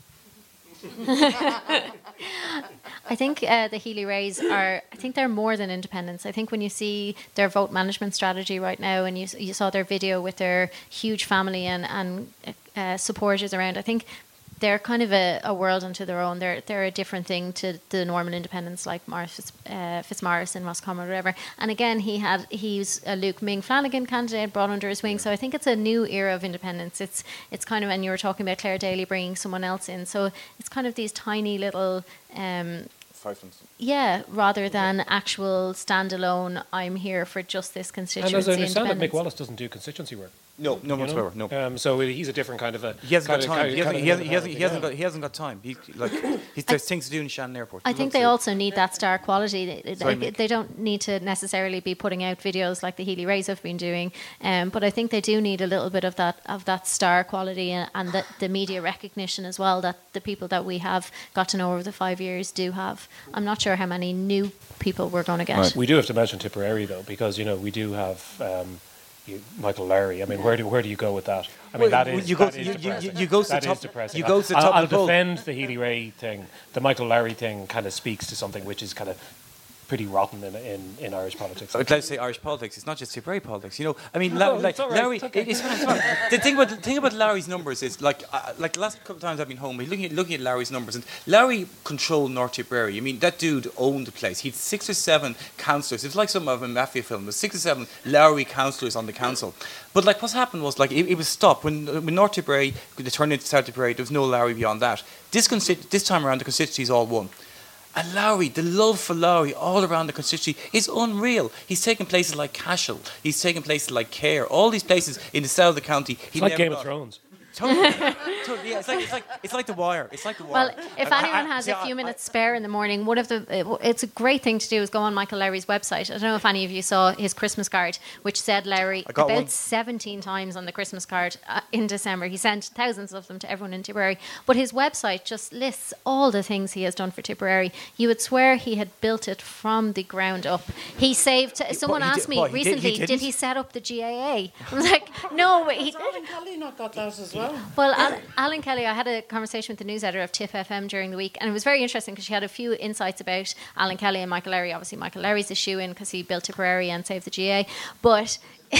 I think uh, the Healy Rays are, I think they're more than independents. I think when you see their vote management strategy right now and you you saw their video with their huge family and, and uh, supporters around, I think they're kind of a, a world unto their own. They're they're a different thing to the normal independents like Morris, Fitz, uh, Fitzmaurice and Roscommon or whatever. And again, he had he's a Luke Ming Flanagan candidate brought under his wing. So I think it's a new era of independence. It's it's kind of, and you were talking about Claire Daly bringing someone else in. So it's kind of these tiny little. Um, Yeah, rather than actual standalone, I'm here for just this constituency. And as I understand it, Mick Wallace doesn't do constituency work. No, no whatsoever. No. Um, so he's a different kind of a. He hasn't got kind time. of- He hasn't, kind he of- hasn't, he hasn't, he hasn't got. He hasn't got time. He like he's there's things to do in Shannon Airport. I think they also need that star quality. They, Sorry, they, Mick. they don't need to necessarily be putting out videos like the Healy Rays have been doing, um, but I think they do need a little bit of that of that star quality and, and the, the media recognition as well that the people that we have got to know over the five years do have. I'm not sure how many new people we're going to get. Right. We do have to mention Tipperary though, because you know we do have. Um, You, Michael Lowry. I mean, where do where do you go with that? I mean, that is you go that to, is you, depressing. you, you go to the That top. is depressing. You go to the I'll, top I'll of the poll. defend the Healy Ray thing. The Michael Lowry thing kind of speaks to something which is kind of pretty rotten in in, in Irish politics. I'd like to say Irish politics. It's not just Tipperary politics. You know, I mean, No, La- like it's all right, Larry. it's okay. It's, it's fine. The thing about the thing about Larry's numbers is like uh, like the last couple of times I've been home, looking at looking at Larry's numbers, and Larry controlled North Tipperary. I mean, that dude owned the place. He had six or seven councillors. It's like some of a mafia film. There's six or seven Larry councillors on the council. But like what's happened was like it, it was stopped when when North Tipperary they turned into South Tipperary. There was no Larry beyond that. This consti- this time around, the constituencies all won. And Lowry, the love for Lowry all around the constituency is unreal. He's taken places like Cashel. He's taken places like Cahir. All these places in the south of the county. It's like Game of Thrones. Totally, totally. Yeah, it's like it's like it's like The Wire. It's like The Wire. Well, if I- I- anyone I- has see, a few I- minutes spare in the morning, one of the it, it's a great thing to do is go on Michael Lowry's website. I don't know if any of you saw his Christmas card, which said Lowry I got about one. seventeen times on the Christmas card uh, in December. He sent thousands of them to everyone in Tipperary. But his website just lists all the things he has done for Tipperary. You would swear he had built it from the ground up. He saved. Someone he did- asked me what, he did- he recently, did, didn't? he set up the G A A? I was like, no, but he Has Alan Kelly not got that as well? well, Al- Alan Kelly, I had a conversation with the news editor of Tiff F M during the week, and it was very interesting because she had a few insights about Alan Kelly and Michael Lowry. Obviously, Michael Lowry's a shoe-in because he built Tipperary and saved the G A A. But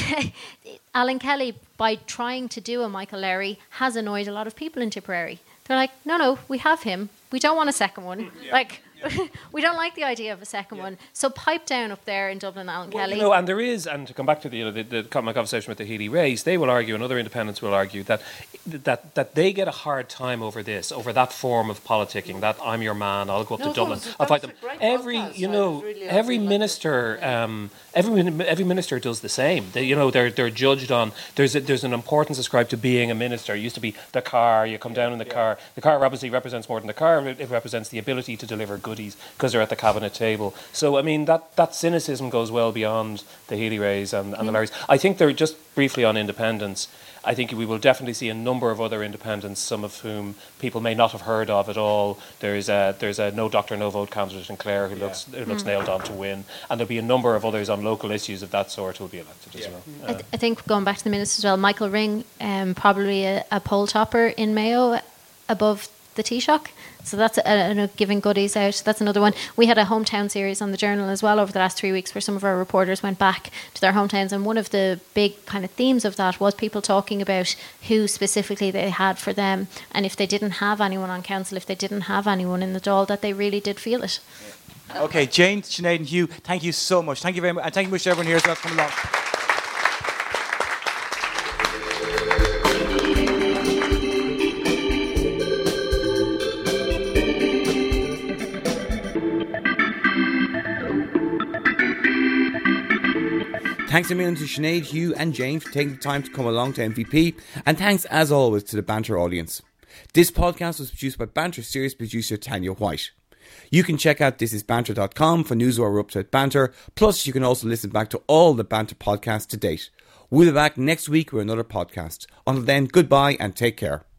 Alan Kelly, by trying to do a Michael Lowry, has annoyed a lot of people in Tipperary. They're like, no, no, we have him. We don't want a second one. Like... we don't like the idea of a second yeah. one. So pipe down up there in Dublin, Alan well, Kelly. You know, and there is, and to come back to the, you know, the, the, my conversation with the Healy Rays, they will argue, and other independents will argue, that that that they get a hard time over this, over that form of politicking, that I'm your man, I'll go up no, to Dublin, was, I'll fight them. Every, podcast. you know, really every minister, um, every every minister does the same. They, you know, they're they're judged on, there's a, there's an importance ascribed to being a minister. It used to be the car, you come down in the yeah. car. The car obviously represents more than the car, it represents the ability to deliver goodies because they're at the cabinet table. So I mean that, that cynicism goes well beyond the Healy Rays and, and mm. the Larrys. I think they're just briefly on independence. I think we will definitely see a number of other independents, some of whom people may not have heard of at all. There's a there's a no doctor, no vote candidate in Clare who yeah. looks who looks mm. nailed on to win, and there'll be a number of others on local issues of that sort who'll be elected yeah. as well. Uh, I, th- I think going back to the minister as well, Michael Ring, um, probably a, a poll topper in Mayo, above the Taoiseach. So that's a, a, a giving goodies out. That's another one. We had a hometown series on the Journal as well over the last three weeks where some of our reporters went back to their hometowns, and one of the big kind of themes of that was people talking about who specifically they had for them, and if they didn't have anyone on council, if they didn't have anyone in the Dáil, that they really did feel it. Okay, Jane, Sinead and Hugh, thank you so much. Thank you very much. And thank you much to everyone here as well for coming along. Thanks a million to Sinead, Hugh and Jane for taking the time to come along to M V P. And thanks, as always, to the Banter audience. This podcast was produced by Banter series producer Tanya White. You can check out this is banter dot com for news or up-to-date banter. Plus, you can also listen back to all the Banter podcasts to date. We'll be back next week with another podcast. Until then, goodbye and take care.